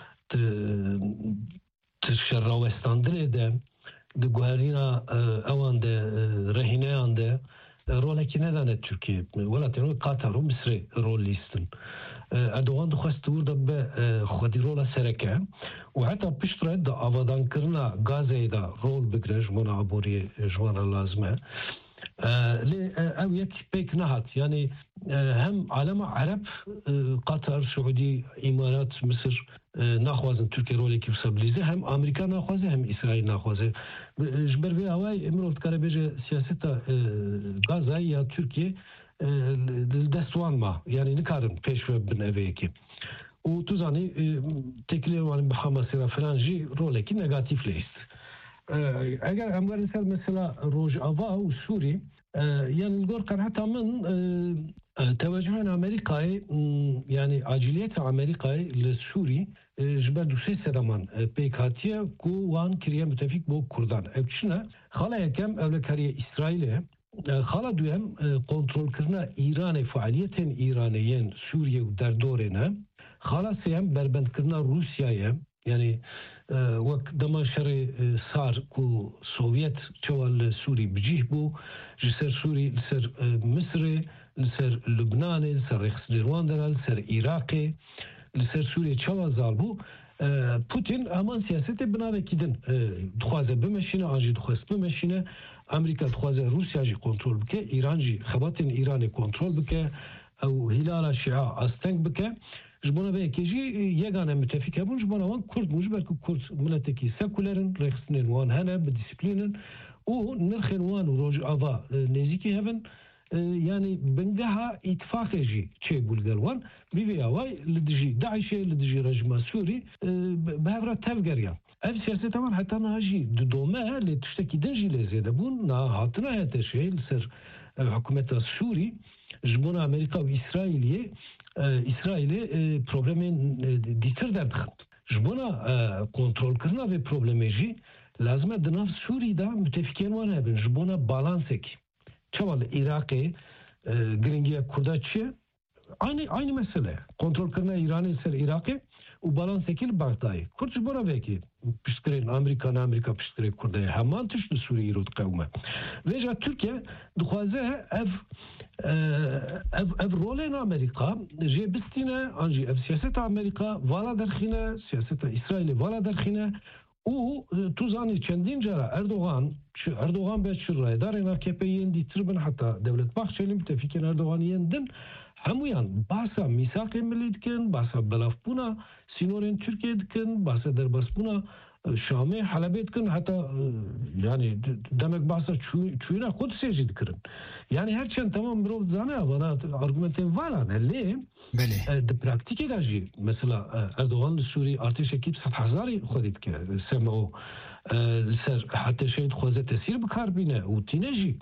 şerrawestandinê de di guherîna ewan de rehîneyan de rolekî nedane Türkiye welatên Qatar û Misrê rol lîstin Erdoğan dixwest wir be xwedî rola sereke û heta piştre di avadankirina gazê de rol bigire ji wana aboriyê ji wana lazim e lê ew yek pêk nehat yani hem alema Arab Qatar Suudî İmarat Mısır naxwazin Türkiye rolekî bilîze hem Amerika naxwaze hem İsrail naxwaze ji ber vê awayî mirov dikare bêje siyaseta Gazayê ya Türkiye dest wan ma yani nikarin pêş ve bin evê yekê û tu zanî teklî wan bi Hamasê filan jî rolekî negatif lêst eger em werin ser mesela Rojava û Sûrî yani gor qenheta min tevecihên Amerîkayê yani aciliyeta Amerîkayê li Sûrî ji ber du sê sedaman pêk hatiye ku wan kiriye müttefîk bo Kurdan ev çi ne xala yekem ewlekariye İsraîlê xala duyem kontrolkirina Îranê faaliyetên Îranîyên Sûriye û derdorê ne xala sêyem berbendkirina Rûsyayê yani wek dema şerê sar ku Sovyet çawa li Sûrî bicih bû ji ser Sûrî li ser Misrê li ser Lubnanê li ser Rexsîrwan de li ser Iraqê li ser Sûriye çawa zal bû Putin hemen siyasete binavekidin dixwaze bimeşine anjî dixwest bimeşine Amerika dixwaze Rusya jî kontrol bike İran jî xebatên İranê kontrol bike ew hilala şia asteng bike ji bona vekê jî yegane müttefîk hebûn ji bona wan Kurd bûn ji ber ku Kurd miletekî sekûlerin rêxistinên wan hene bi dîsîplînin û nirxên wan û rojava nêzîkî hebin yani bengeha ittifaqê jî çêbû li gel wan bîvêya way li dijî Daişê li dijî rejima Sûrî bi hevra tev geriyan. Ev siyaseta wan heta niha jî di dome lê tiştekî din jî lê zêde bûn niha hatina hete şê li ser hikûmeta Sûrî ji bona Amerîka û İsraîlê problemên dîtir derdixin. Ji bona kontrolkirina vê problemê jî lazim e di nav Sûrî de müttefikên wan hebin ji bona balansekî. Çawa li Iraqê giringiya Kurda çi ye? Aynı mesele. Kontrolkirina İranê ser Iraqê û balansekî li Bagdayê. Kurd ji bona vekê piştgirên Amerîka piştgirê Kurdayê heman tişt li Sûrî îro diqewime. Vêja Tirkiye dixwaze ev rolên Amerîka jê bistîne an jî ev siyaseta Amerîka vala derxîne, siyaseta İsraîlê vala derxîne û tu zanî çendîn cara Erdogan be çi raydarên AKP'yên dîtir bin heta Devlet Bahçeli müttefikên Erdoganiyên din hemûyan bahsa mîsaqê millî dikin, bahsa belavbûna sînorên Tirkiye dikin, bahsa derbasbûna Şamê Helebê dikin heta yani demek bahsa çûyîna Qudsê jî dikirin. Yani herçend tamam mirov zane vana argumentên valan lê di praktîkê de jî mesela Erdogan li Sûrî artêşekî 100,000 xwedî dike SMO ser hetê dixwaze tesîr bikar bîne û tîne jî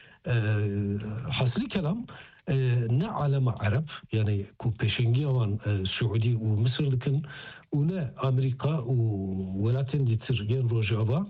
hasilî kelam ne alema Arab yani ku pêşengiya wan Suudî û Misir dikin û ne Amerîka û welatên dîtir yên Rojava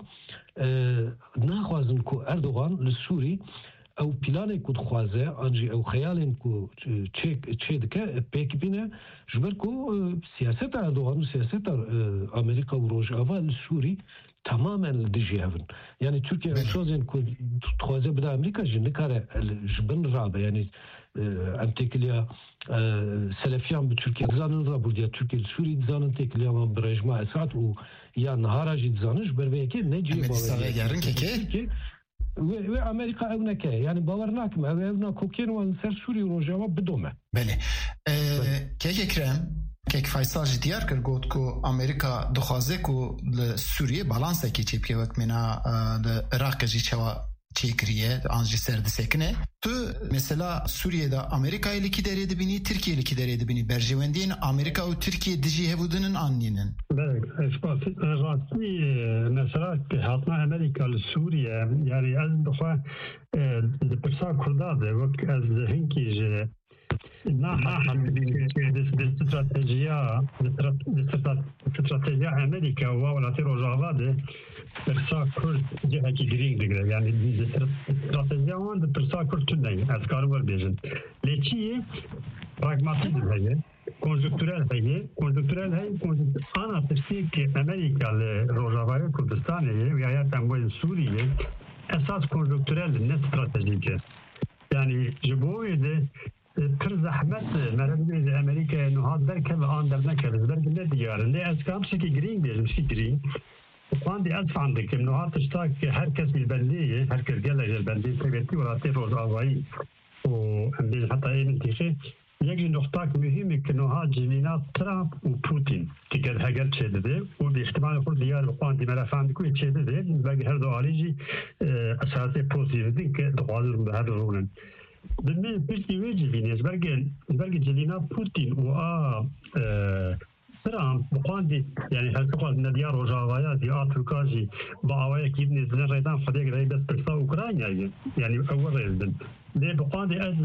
naxwazin ku Erdogan li Sûrî ew planê ku dixwaze an jî ew xeyalên ku çê dike pêk bîne ji ber ku siyaseta Erdogan û siyaseta Amerîka û Rojava li Sûrî tamamen li dijî hevin. Yani Türkiye şozên ku dixwaze bide Amerîka jî nikare ji bin rabe yani em têkiliya Selefiyan bi Türkiye dizanin rabûdiya Türkiye Sûrî dizanin têkiliya wan bi rejima Esad û ya nihara jî dizanin ji ber vê yekê ne cî bawer ve Amerika ev neke yani bawer nakim ev nakokên wan ser Sûrî û Rojava bidome. Belê. Kek Ekrem Kek Faysal jî diyar kir got ku Amerika dixwaze ku li Sûriyê balansekî çêbike wek mîna li Iraqê jî çawa çêkiriye an jî serdisekine. Tu mesela Sûriye'de Amerika'yı li derê dibînî, Tirkiye li derê dibînî. Berjewendiyên Amerika û Tirkiye dijî hevûdinin anînin. Rastî mesela hatna Amerika li Sûriye yani ez bixwe li pirsa Kurda de wek ez hinkî ji stratejiya Amerika û welatê Rojava de pirsa Kurd cihekî girîng digire yani stratejiya wan di pirsa Kurd tune ez karim werbêjin lê çi ye pragmatîzm heye konjüktürel heye ana tirsêkê Amerika li Rojavayê Kurdistanê ye yatem wê Sûriyê esas konjüktürel ne stratejîk e yani ji bo wê de pir zehmet merhemê Amerika'ya nuhat derke ve an dernekeriz belki ne diyarın lê ez kam şekî girîng bêjim şekî girîng Quando é antes que no ato está que herkes bilbendiye, herkes gelir belli teveti ve atı rozavayı o bir hatta emin tişe yeki nokta mühim ki no hacimina Trump ve Putin ki gel hager çededi o bir ihtimal kur diyar ve quando melafan ku çededi belki her doğalici esası pozitifdi ki doğalır bu her rolün Demin peki vecibiniz belki celina Putin o Trump بقاندي يعني هالتقاض نديار رجاوية دي أتركاجي بعوايا كيف نزلنا ريدان فديك رأي بس برسا أوكرانيا يعني أول رئيسن دي بقاندي أز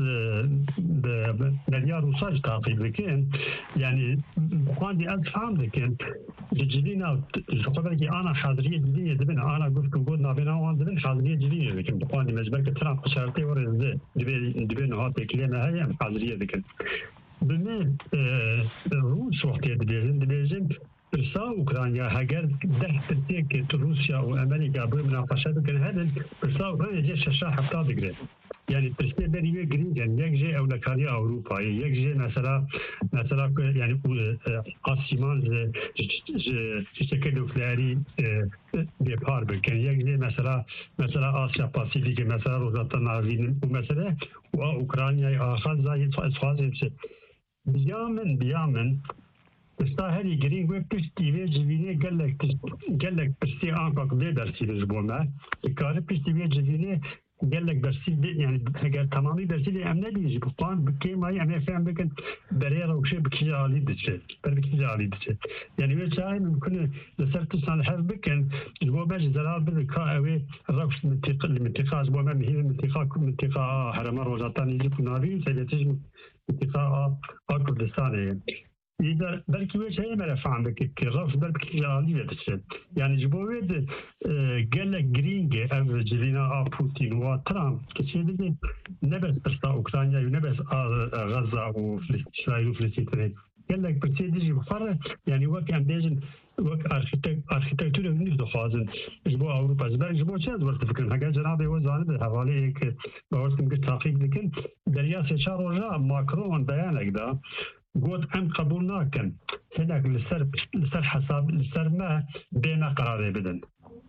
نديار روساج تعقيب لكن يعني بقاندي أز فهم لكن جدينا جقبل كي أنا حاضرية جدية دبنا أنا قلت كنقول نابنا وان دبنا حاضرية جدية لكن بقاندي مجبر كترامب شرطي ورز دبنا هاتي كلمة هاي حاضرية لكن Beni Rus vakti dibêjin pirsa Ukrayna heger dehtirtê Rusya û Amerîka bi münaqeşe dikin hedin pirsa Ukrayna jê şeşa hefta digire. يعني پرسته دریوی گرینگن یک جه اولکاری اروپایی یک جه مثلا يعني آسیمان شکل نوکلیاری بیپار بکن یک جه مثلا آسیا پاسیفیک مثلا روزات ناوین و مثلا و اوکراینای آخر زایی اسفازیم سه بیامن استاهری گرینگ و پشتی وی جوینه گلک پشتی آنکا که درسی رجبومه کار پشتی وی جوینه گلک درسی يعني اگر تمامی درسی لی امنه بیجی بقان بکی مایی امنه فهم بکن برای روشه بکی جالی دچه يعني وی چاهی ممکنه لسر تسان حف بکن جبو باج زلال بده که اوی روش منطقه از بو مهیر منطقه حرم روزاتانی جی کناوی سیلیتش منطقه کردستانه إذا بلكي وش هي ما فهم بك كرف بلكي جالية تشد يعني جبويد قال لك جرينجي أو جلينا بوتين وترامب كشيء ده نبس بس أوكرانيا ونبس غزة وإسرائيل وفلسطين قال لك بس يجي بفرق يعني وقت أمبيجن وقت أركيتكتورة نفسه خازن جبوا أوروبا جبوا شيء ورد فكرة حاجة جنابي وزانه حوالي هيك بورد ممكن تحقيق لكن دريا سيشار وجاء ماكرون بيانك ده قلت أم قبول ناكن هناك لسر حساب لسر ما بين قرار بدن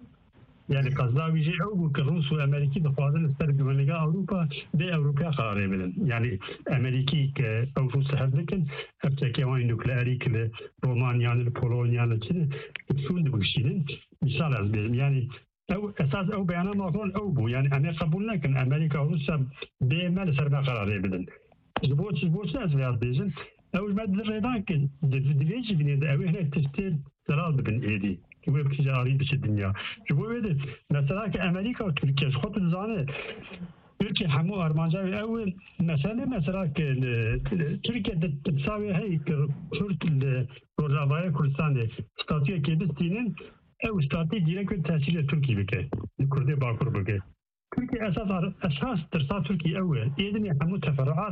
يعني قصداوي جي أو كروس وأمريكي دخوازن لسر جمهورية أوروبا بي أوروبا قرار بدن يعني أمريكي كأوروس هذلكن أبتكي وين نوكليري كل رومانيا البولونيا كده كسون بوشيلن مثال أزبير يعني أو أساس أو بيانا ماكرون أو بو يعني أنا قبول ناكن أمريكا وروسيا بي ما لسر ما قرار بدن جبوت أزبير بيجن أول ما درينا كن دفيج بني أوي هناك تشتري زلال بن إيدي كيف بتجاري بش الدنيا شوفوا هذا مثلا كأمريكا وتركيا خط الزانة تركيا حمو أرمانجا أول مثلا تركيا تساوي هاي شرط الرجاوية كردستان استاتيا كيبستينن أو استاتي دينك تأثير تركي بك الكردي باكر بك تركيا أساس ترسا تركيا أول إذن حمو تفرعات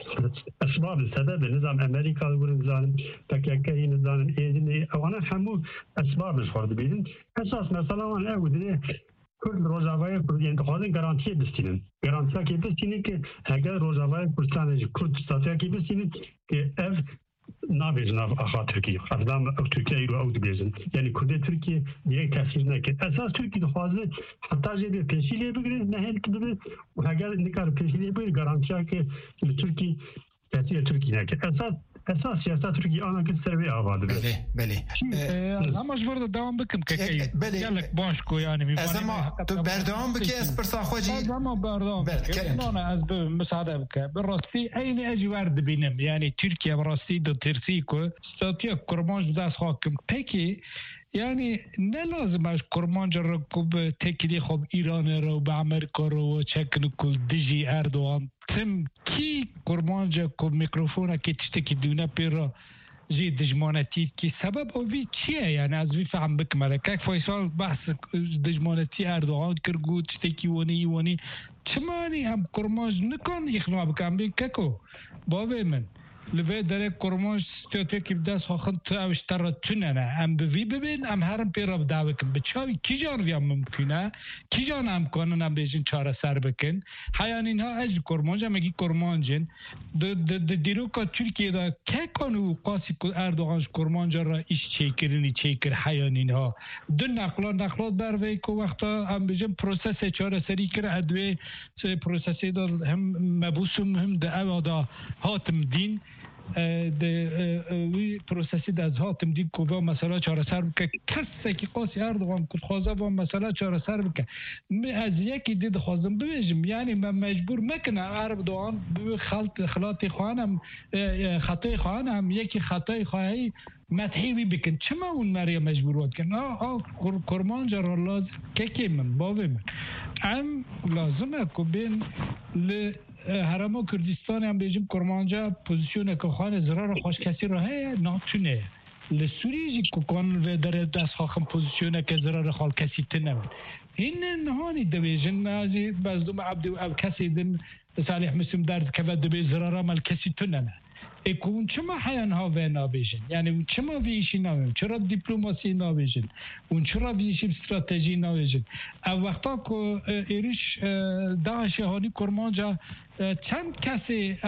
أسباب السبب نظام أمريكا ونظام تكاكي نظام إذن أو أنا حمو أسباب الفرد بيدن أساس مثلا أول كل روزاوية كردين دخوازن garantiye بستينن garantiya ki bistinin ki heger rozaوية كردستان كرد استاتيا ki bistinin ki ev نابيز ناف أخا تركيا أفضل أو تركيا أو دبيزن يعني كل تركيا ديريكت تأثير ناكد أساس تركيا دخوازه حتى جيبه بيشيليه بقري نهل كده وهاجر نكار بيشيليه بقري غارانتيا كي لتركيا تأثير تركيا ناكد أساس سياسات تركيا أنا كنت سربي أباد بله أما جبرد دوام بكم كي قالك باشكو يعني أزما بردوام بكي أسبرسا خوجي أزما بردوام أنا أزب مساعدة بك بالرأسي أين أجي وارد بينم يعني تركيا برأسي دو ترسيكو استاتيا كرمانج بداس حاكم بكي يعني نلازم از کرمانج رکوب تکیلی خوب ایران رو به امریکا رو چکن کل دیجی اردوان تم کی کرمانج کو میکروفون کی تشتکی دونه پیرا جی دجمانتی کی سبب اوی چیه يعني از وی فهم بکمره که فیصل بحث دجمانتی اردوان کرگو تشتکی ونی چمانی هم کرمانج نکن اخنوا بکم بککو باوی من لبه داره کرمانج استاتیک بداس خواهند تو اوشتر توننه ام بوی ببین ام هرم پیرا بدعوه کن بچاوی کی جان ویم ممکنه کی جان امکانن ام بیشین چاره سر بکن حیان اینها از کرمانج هم اگی کرمانجن دیروکا ترکیه دا که کنو قاسی اردوغانش کرمانج را ایش چیکر حیان اینها دو نقلات بروی که وقتا ام بیشین پروسس چاره سری کر ادوی پروسسی دا هم مبوسم هم دا او دا هاتم دین وی پروسسی از هاتم دید که با مسئله چاره سر بکه کسی که قاسی اردوغان کد خوازه با مسئله چاره سر بکه از یکی دید خوازم ببیجم یعنی من مجبور مکنه اردوغان خلاطی خواهنم خطای خواهنم یکی خطای خواهی مدحیوی بکن چما اون مریا مجبور واد کن کرمانج را لازم که من باوی من ام لازمه که بین هرما کردستان هم بیجیم کرمانجا پوزیشن که خانه زرار خوش کسی را هی ناتونه لسوریجی که کانون و در دست خواهم پوزیشن که زرار خال کسی تنم این نهانی دویجن ازی بازدوم عبد او کسی دن صالح مسلم درد که دو بی زرار مال کسی تنم اون چما حیان ها و نابیشن یعنی اون چما ویشی نابیشن چرا دیپلماسی نابیشن اون چرا ویشی استراتژی نابیشن او وقتا که ایریش داعش هانی کرمانجا چند کسی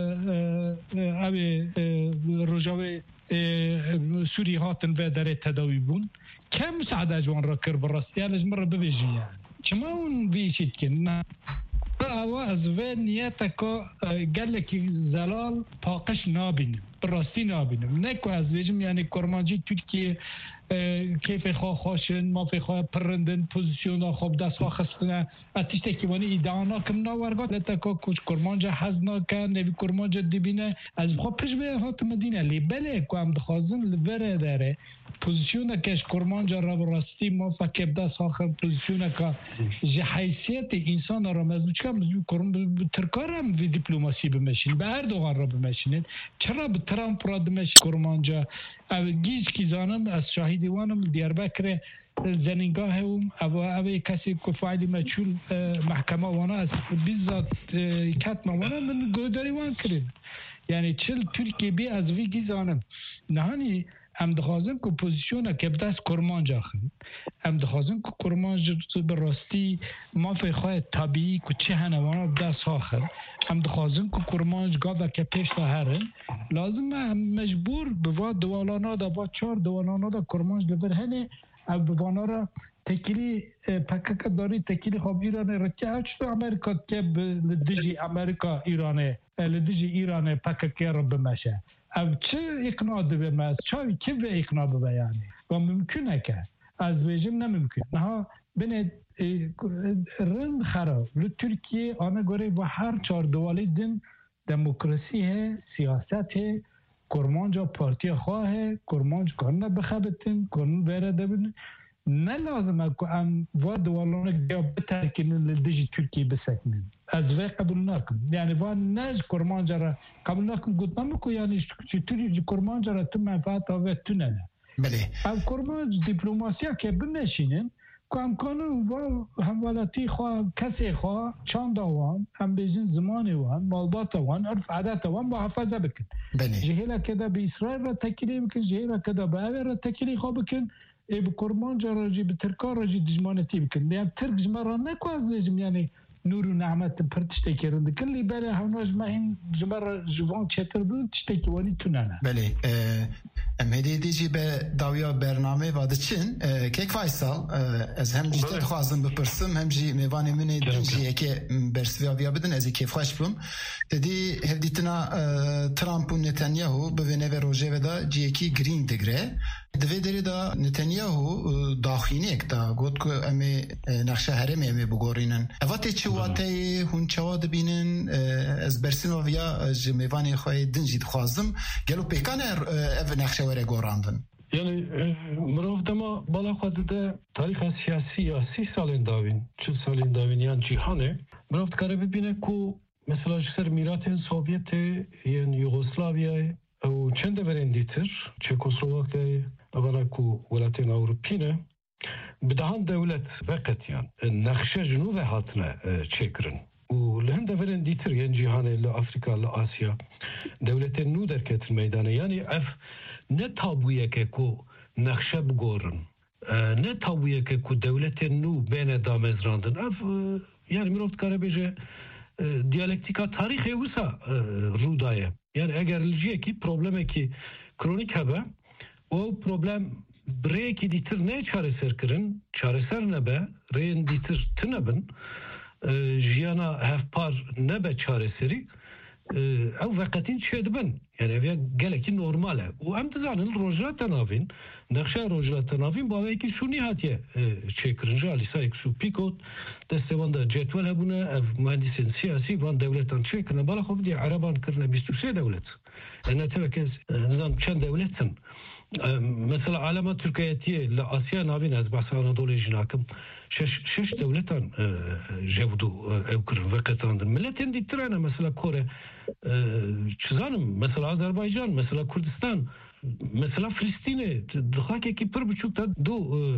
او رجاوه سوری هاتن و در تداوی بون که مساعده جوان را کر براستی یعنی مرا ببیجی یعنی چما اون ویشید که نه از و نیت که گلکی زلال پاقش نابینم براستی نابینم نه که از ویجم یعنی کرمانجی ترکیه کیف خواه خواشن مافی خواه پرندن پوزیسیون خوب دست خواه خستنه اتیش تکیوانی ایدانا کم ناورگات لتا که کچ کرمانجا حزنا که نوی کرمانجا دبینه از خواه پیش به هات مدینه لی بله که هم دخوازن لبره داره پوزیسیون کش کرمانجا را براستی مافا کب دست آخر پوزیسیون که حیثیت انسان را مزدوج که ترکار هم وی دیپلوماسی بمشین به اردوغان را بمشینید چرا به ترامپ را دمشین کرمانجا گیز کی زانم از شاهدیوانم دیاربکر زنینگاه هم او کسی که فعلی مجهول محکمه وانا از بیزاد کتم وانا من گوداری وان کرد یعنی چل ترکیه بی از وی گی زانم نهانی هم دخوازم که پوزیشونه که بدست کرمانجا خند هم دخوازم که کرمانجا براستی ما فی خواه طبیعی که چه هنوانا بدست آخر هم دخوازم که کرمانجا گاده که پیش تا هرن لازم هم مجبور بوا دوالانا دا با 4 دوالانا دا کرمانجا لبر هنه او بوانا را تکیلی پکک داری تکیلی خواب ایرانه رچه هچتو امریکا که لدیجی امریکا ایرانه لدیجی ایرانه پککی را بمشه او چه اقناع دوه ماست چاوی که به اقناع ببه یعنی و ممکنه که از ویژم نممکن نها بینه رند خراب رو ترکیه آنه گوره و هر 4 دوالی دن دموکراسی ہے سیاست ہے کرمانجا پارتی خواه ہے کرمانج کنه بخبتن کنه بیره دبن نه لازمه که هم و دوالانه گیاب بترکنن لدیجی ترکیه بسکنن از وی قبول نکن یعنی وان نج کرمانجا را قبول نکن گفت نمکو یعنی چطوری کرمانجا را تو منفعت آوه تو نه بله او کرمانج دیپلوماسی ها که بنشینن که امکانو و هموالتی خواه کسی خواه چند وان هم بیزین زمانی وان مالبات وان عرف عادت وان محافظه بکن بله جهیلا که دا به اسرائیل را تکیلی بکن جهیلا که دا به اوه را تکیلی خواه بکن ای به کرمانجا راجی به ترکا راجی دجمانتی بکن یعنی ترک جمعه نکو از لیجم یعنی نور و نعمت پرتشتی کرنده کلی بله هوناش ما این جمعه جوان چطر بود تشتی وانی تونانه بله امهدی دیجی به داویا برنامه واده چین که فایسال از هم جیده خوازم بپرسم هم جی میوانی منی دیجی اکه برسویا بدن از اکه خوش بلوم دیدی هفدیتنا ترامپ و نتانیاهو بوینه و روژه ودا جی اکی گرین دگره دوی داری دا نتانیاهو داخینی اک دا گود که امی نقشه هرمی امی بگورینن اواتی چه واتی هون چوا دبینن از برسنو ویا جمیوانی خواهی دنجید خوازم گلو پیکانه او نقشه وره گوراندن یعنی مروف دما بالا خواهد ده تاریخ سیاسی یا 30 سالین داوین 40 سالین داوین یعنی جیهانه مروف دکاره ببینه که مثلا جسر میرات سوویت یعنی یوگسلاویای او چند برندیتر چکسلواکی اولا کو ولایتین اوروپینه بدهان دولت وقت یان نقشه جنوب هاتنه چکرن و لهم دولت دیتر یعنی جهان لافریقا لآسیا دولت نو درکت میدانه یعنی اف نه تابویه که کو نقشه بگورن نه تابویه که کو دولت نو بین دامزراندن اف یعنی میروفت کاره بیجه دیالکتیکا تاریخ وسا رودایه یعنی اگر لجیه کی پروبلمه کی کرونیک هبه او پروبلم برای دیتر نه چاره سر کرن چاره سر نبه رین دیتر تنبن جیانا هفپار نبه چاره سری او وقتین چه دبن یعنی اویا گلکی نورماله و هم تزانن روجرات تنافین نقشه روجرات تنافین با اوی که شونی هاتیه چه کرنجا لیسا اکسو پیکوت دستوان دا جدول هبونه مهندسین سیاسی وان دولتان چه کرنه بالا خوب دی عربان کرنه 23 دولت انا توکز نظام چند دولتن مثلا علامه ترکیه لآسیا نابین از بحث آنادولی جناکم شش دولتان جودو او کرن وقتاندن ملتین دیترانه مثلا کره چیزانم مثلا آذربایجان مثلا کردستان مثلا فلسطینه دخواهی که پر بچوک تا دو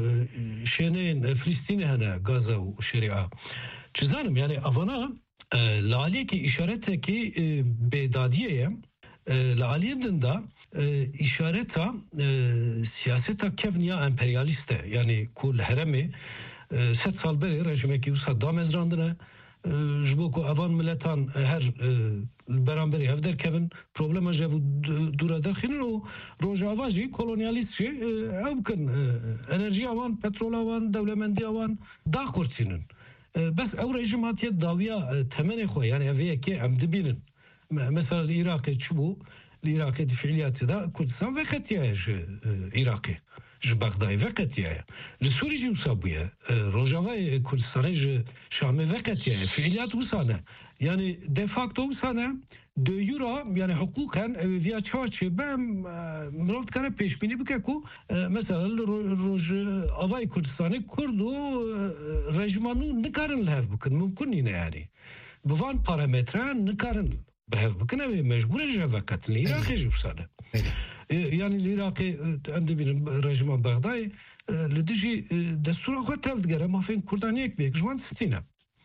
شینه فلسطینه هنه غزه و شریعه چیزانم یعنی افانا لالیه که اشارته که بیدادیه لعالیم دا işareta siyaseta kevniya emperyaliste yani kul heremi set sal beri rejimeki usa damezrandına jboku avan milletan her beramberi evder kevin problema jevu dura dakhilin o rojavaji kolonyalist evkin enerji avan petrol avan devlemendi avan da kurtsinin bes ev rejim hatiyet daviya temene xoy yani eviyeki emdibinin mesela Irak'ı çubu العراق فعاليات دا كردستان وقتيا عراقي ج بغداد وقتيا لسوري جو صابيه روجاوا كردستان ج شام وقتيا فعاليات وسانه يعني دي فاكتو وسانه دو يورا يعني حقوقا ويا تشارتشي بام مرات كان پیش بینی بکه کو مثلا روج اوای کردستان کردو رژیمانو نکارن لهر بکن ممکن نه يعني بوان پارامتران نکارن بهذا بكنا مجبور جوابات العراق يجوسانه يعني العراق عندي بين رجيم بغداد لديجي دستور خو تفدغره ما فين كردانيك بيك جوان ستينا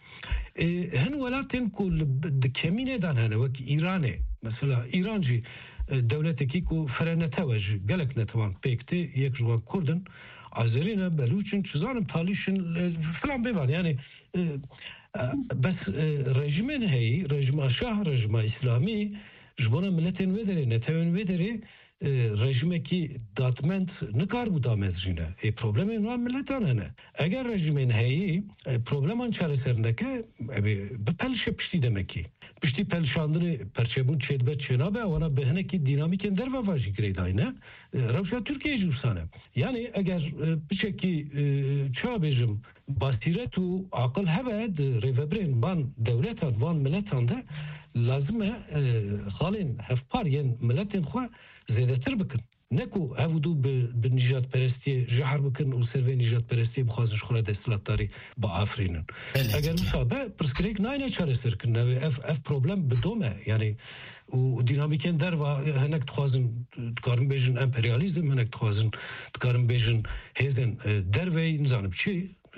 هن ولاتن كل دكمينه دان هنا وك ايراني مثلا ايرانجي دولتكي كو فرنه توجه قالك نتوان بيكتي يك جوان كردن عزرينا بلوچن چزانم تاليشن فلان بيبان يعني بس رژیمن هی رژیم شاه رژیم اسلامی جبنا ملتین ودری نتوان ودری رژیمی کی داتمنت نکار بودا مزجینه ای پروبلمی نوع ملتان هنه اگر رژیمن هی پروبلمان چاره سرنده که بپلش پشتی دمکی پشتی پلشاندنی پرچبون چید به چنابه وانا بهنه کی دینامیکن در وواجی گریداینه روشا ترکیه جوسانه یعنی اگر بچکی چا بیجم بasiret و akıl heve revebrin van devletan van milletan da lazım halin hevpar yen milletin xwa zedetir bikin neku hevdu bi nijat peresti jahar bikin u serve nijat peresti bixwazin xura destlatari ba afrinin eger musabe preskrek nayne çaresirkin ev problem bidome yani و دینامیکن در و هنک تخوازن دکارم بیشن امپریالیزم هنک تخوازن دکارم بیشن هزن در وی نزانم چی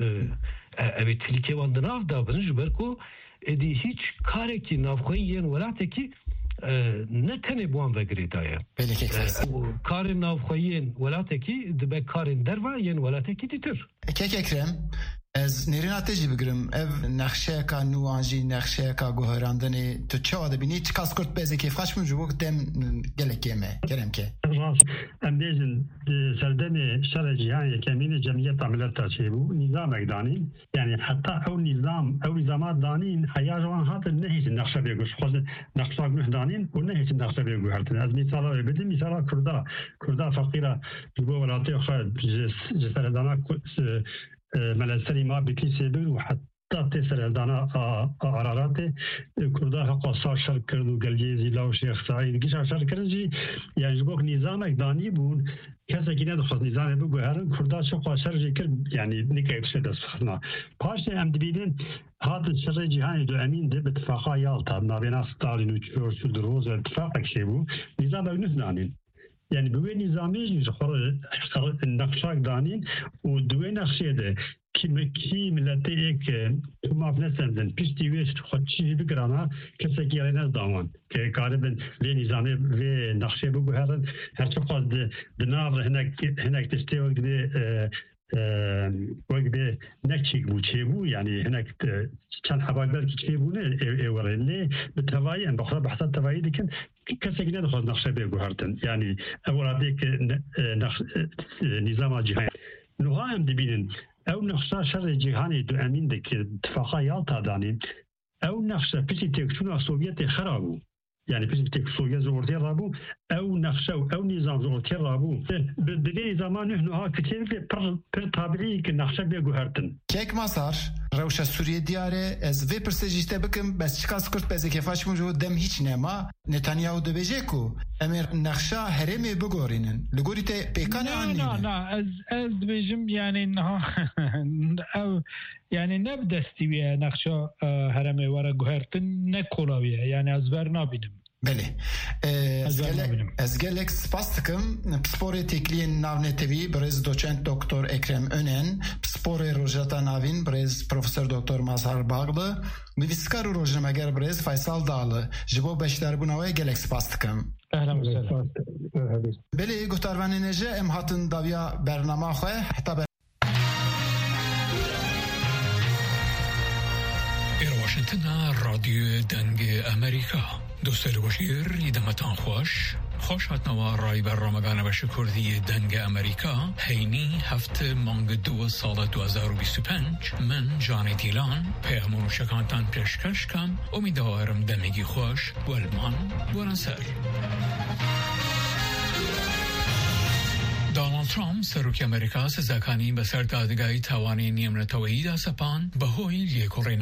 اوی تلیکه وان دناف دا بنج برکو ادی هیچ کاری کی نافخوی ین ولاته کی نه تنه بوان وگری دایا کاری نافخوی ین ولاته کی دبه کاری در و ین ولاته کی دیتر کک اکرم از نیرین آتیجی بگرم اف نقشه کا نوانجی نقشه کا گوهراندنی تو چه آده بینی چه کاس کرد بیزی که فخش من جوک دم گلکیمه کرم که ام بیزن سردم شر جهانی کمین جمعیت عملت تاچه بو نظام اگدانی یعنی حتی او نظامات دانین حیاجوان هات نهیچ نقشه بیگوش خود نقشه گوش دانین و نهیچ نقشه بیگو هرتن از مثالا بدیم مثالا کردا فقیره جبو ولاتی خواهد جسردانا ملسری ما بکیسه بود و حتی تسر دانا قرارات کرده قصار شرک کرد و گلجی زیلا و شیخ سعید گیش شرک کرد جی یعنی جبوک نظام اکدانی بود کسی که ندخواست نظام بود گوهرن کرده چه قصار جی کرد یعنی نکه بشه دست خرنا پاش ام دبیدن هات شر جهانی دو امین ده باتفاقا یالتا نابینا ستالین و چورچ و دروز و اتفاق اکشه بود نظام اگنوز دانین yani bu nizami naqşak danin u duve naqşede ki millete ek tuma fnesenden pişti ve xotçi bir grana kesek yerine davan ki galiben ve nizami ve naqşe bu her çok az de nav henek testev gibi وقتی نکچیک بود چه بود یعنی هنگ چند حباگدار که چه بود اولی به توایی ان بخدا بحث توایی دیکن کسی که ندخواست نقشه بگو هرتن یعنی اولی که نظام جهانی نوها هم دبینن او نقشه شر جهانی دو امین ده که اتفاقا یالتا دانین او نقشه پیسی تکتون سوویت خرابو yani bizim tek Sovyet ortaya rabu ev nakşe ev nizam ortaya rabu بدي زمان نحن ها كتير per tabiri ki nakşe be guhertin kek masar Rewşa Suriye diyare ez ve persejiste bikim bes çıkas kurt bez kefaş mu dem hiç nema Netanyahu dibêje ku emir nakşa heremi bigorinin ligorite pekane anne ez dibêjim yani ev yani ne destiye nakşa heremi wara guhertin ne kolaviye yani ez ver nabinim بله از گلک سپاس دکم پسپور تکلین ناونتوی برز دوچنت دکتر اکرم önен سپور روجتا ناوین برز پروفسور دکتر مظهر باغlı نویسکار و روزنامه‌گر برز فیصل داله جبو بشداربوناوی گلک سپاس دکم. اهلا وسهلا. بله گفتاروانی نجه ام هاتن داویا برنامه خواه حتی واشنطن رادیو دنگ امریکا دوستان باشیر ایدمتان خوش هاتنوا رای برنامه‌گان بش کردی دنگ امریکا هینی هفته مانگ 2 سال 2025 من جان دیلان پیامون شکانتان پیشکش کم امیدوارم دمگی خوش والمان بورنسر. دونالد ترامپ سروک امریکا سزاکانی به سر دادگاهی توانی نیمنتویی دا سپان به هوی لیکورین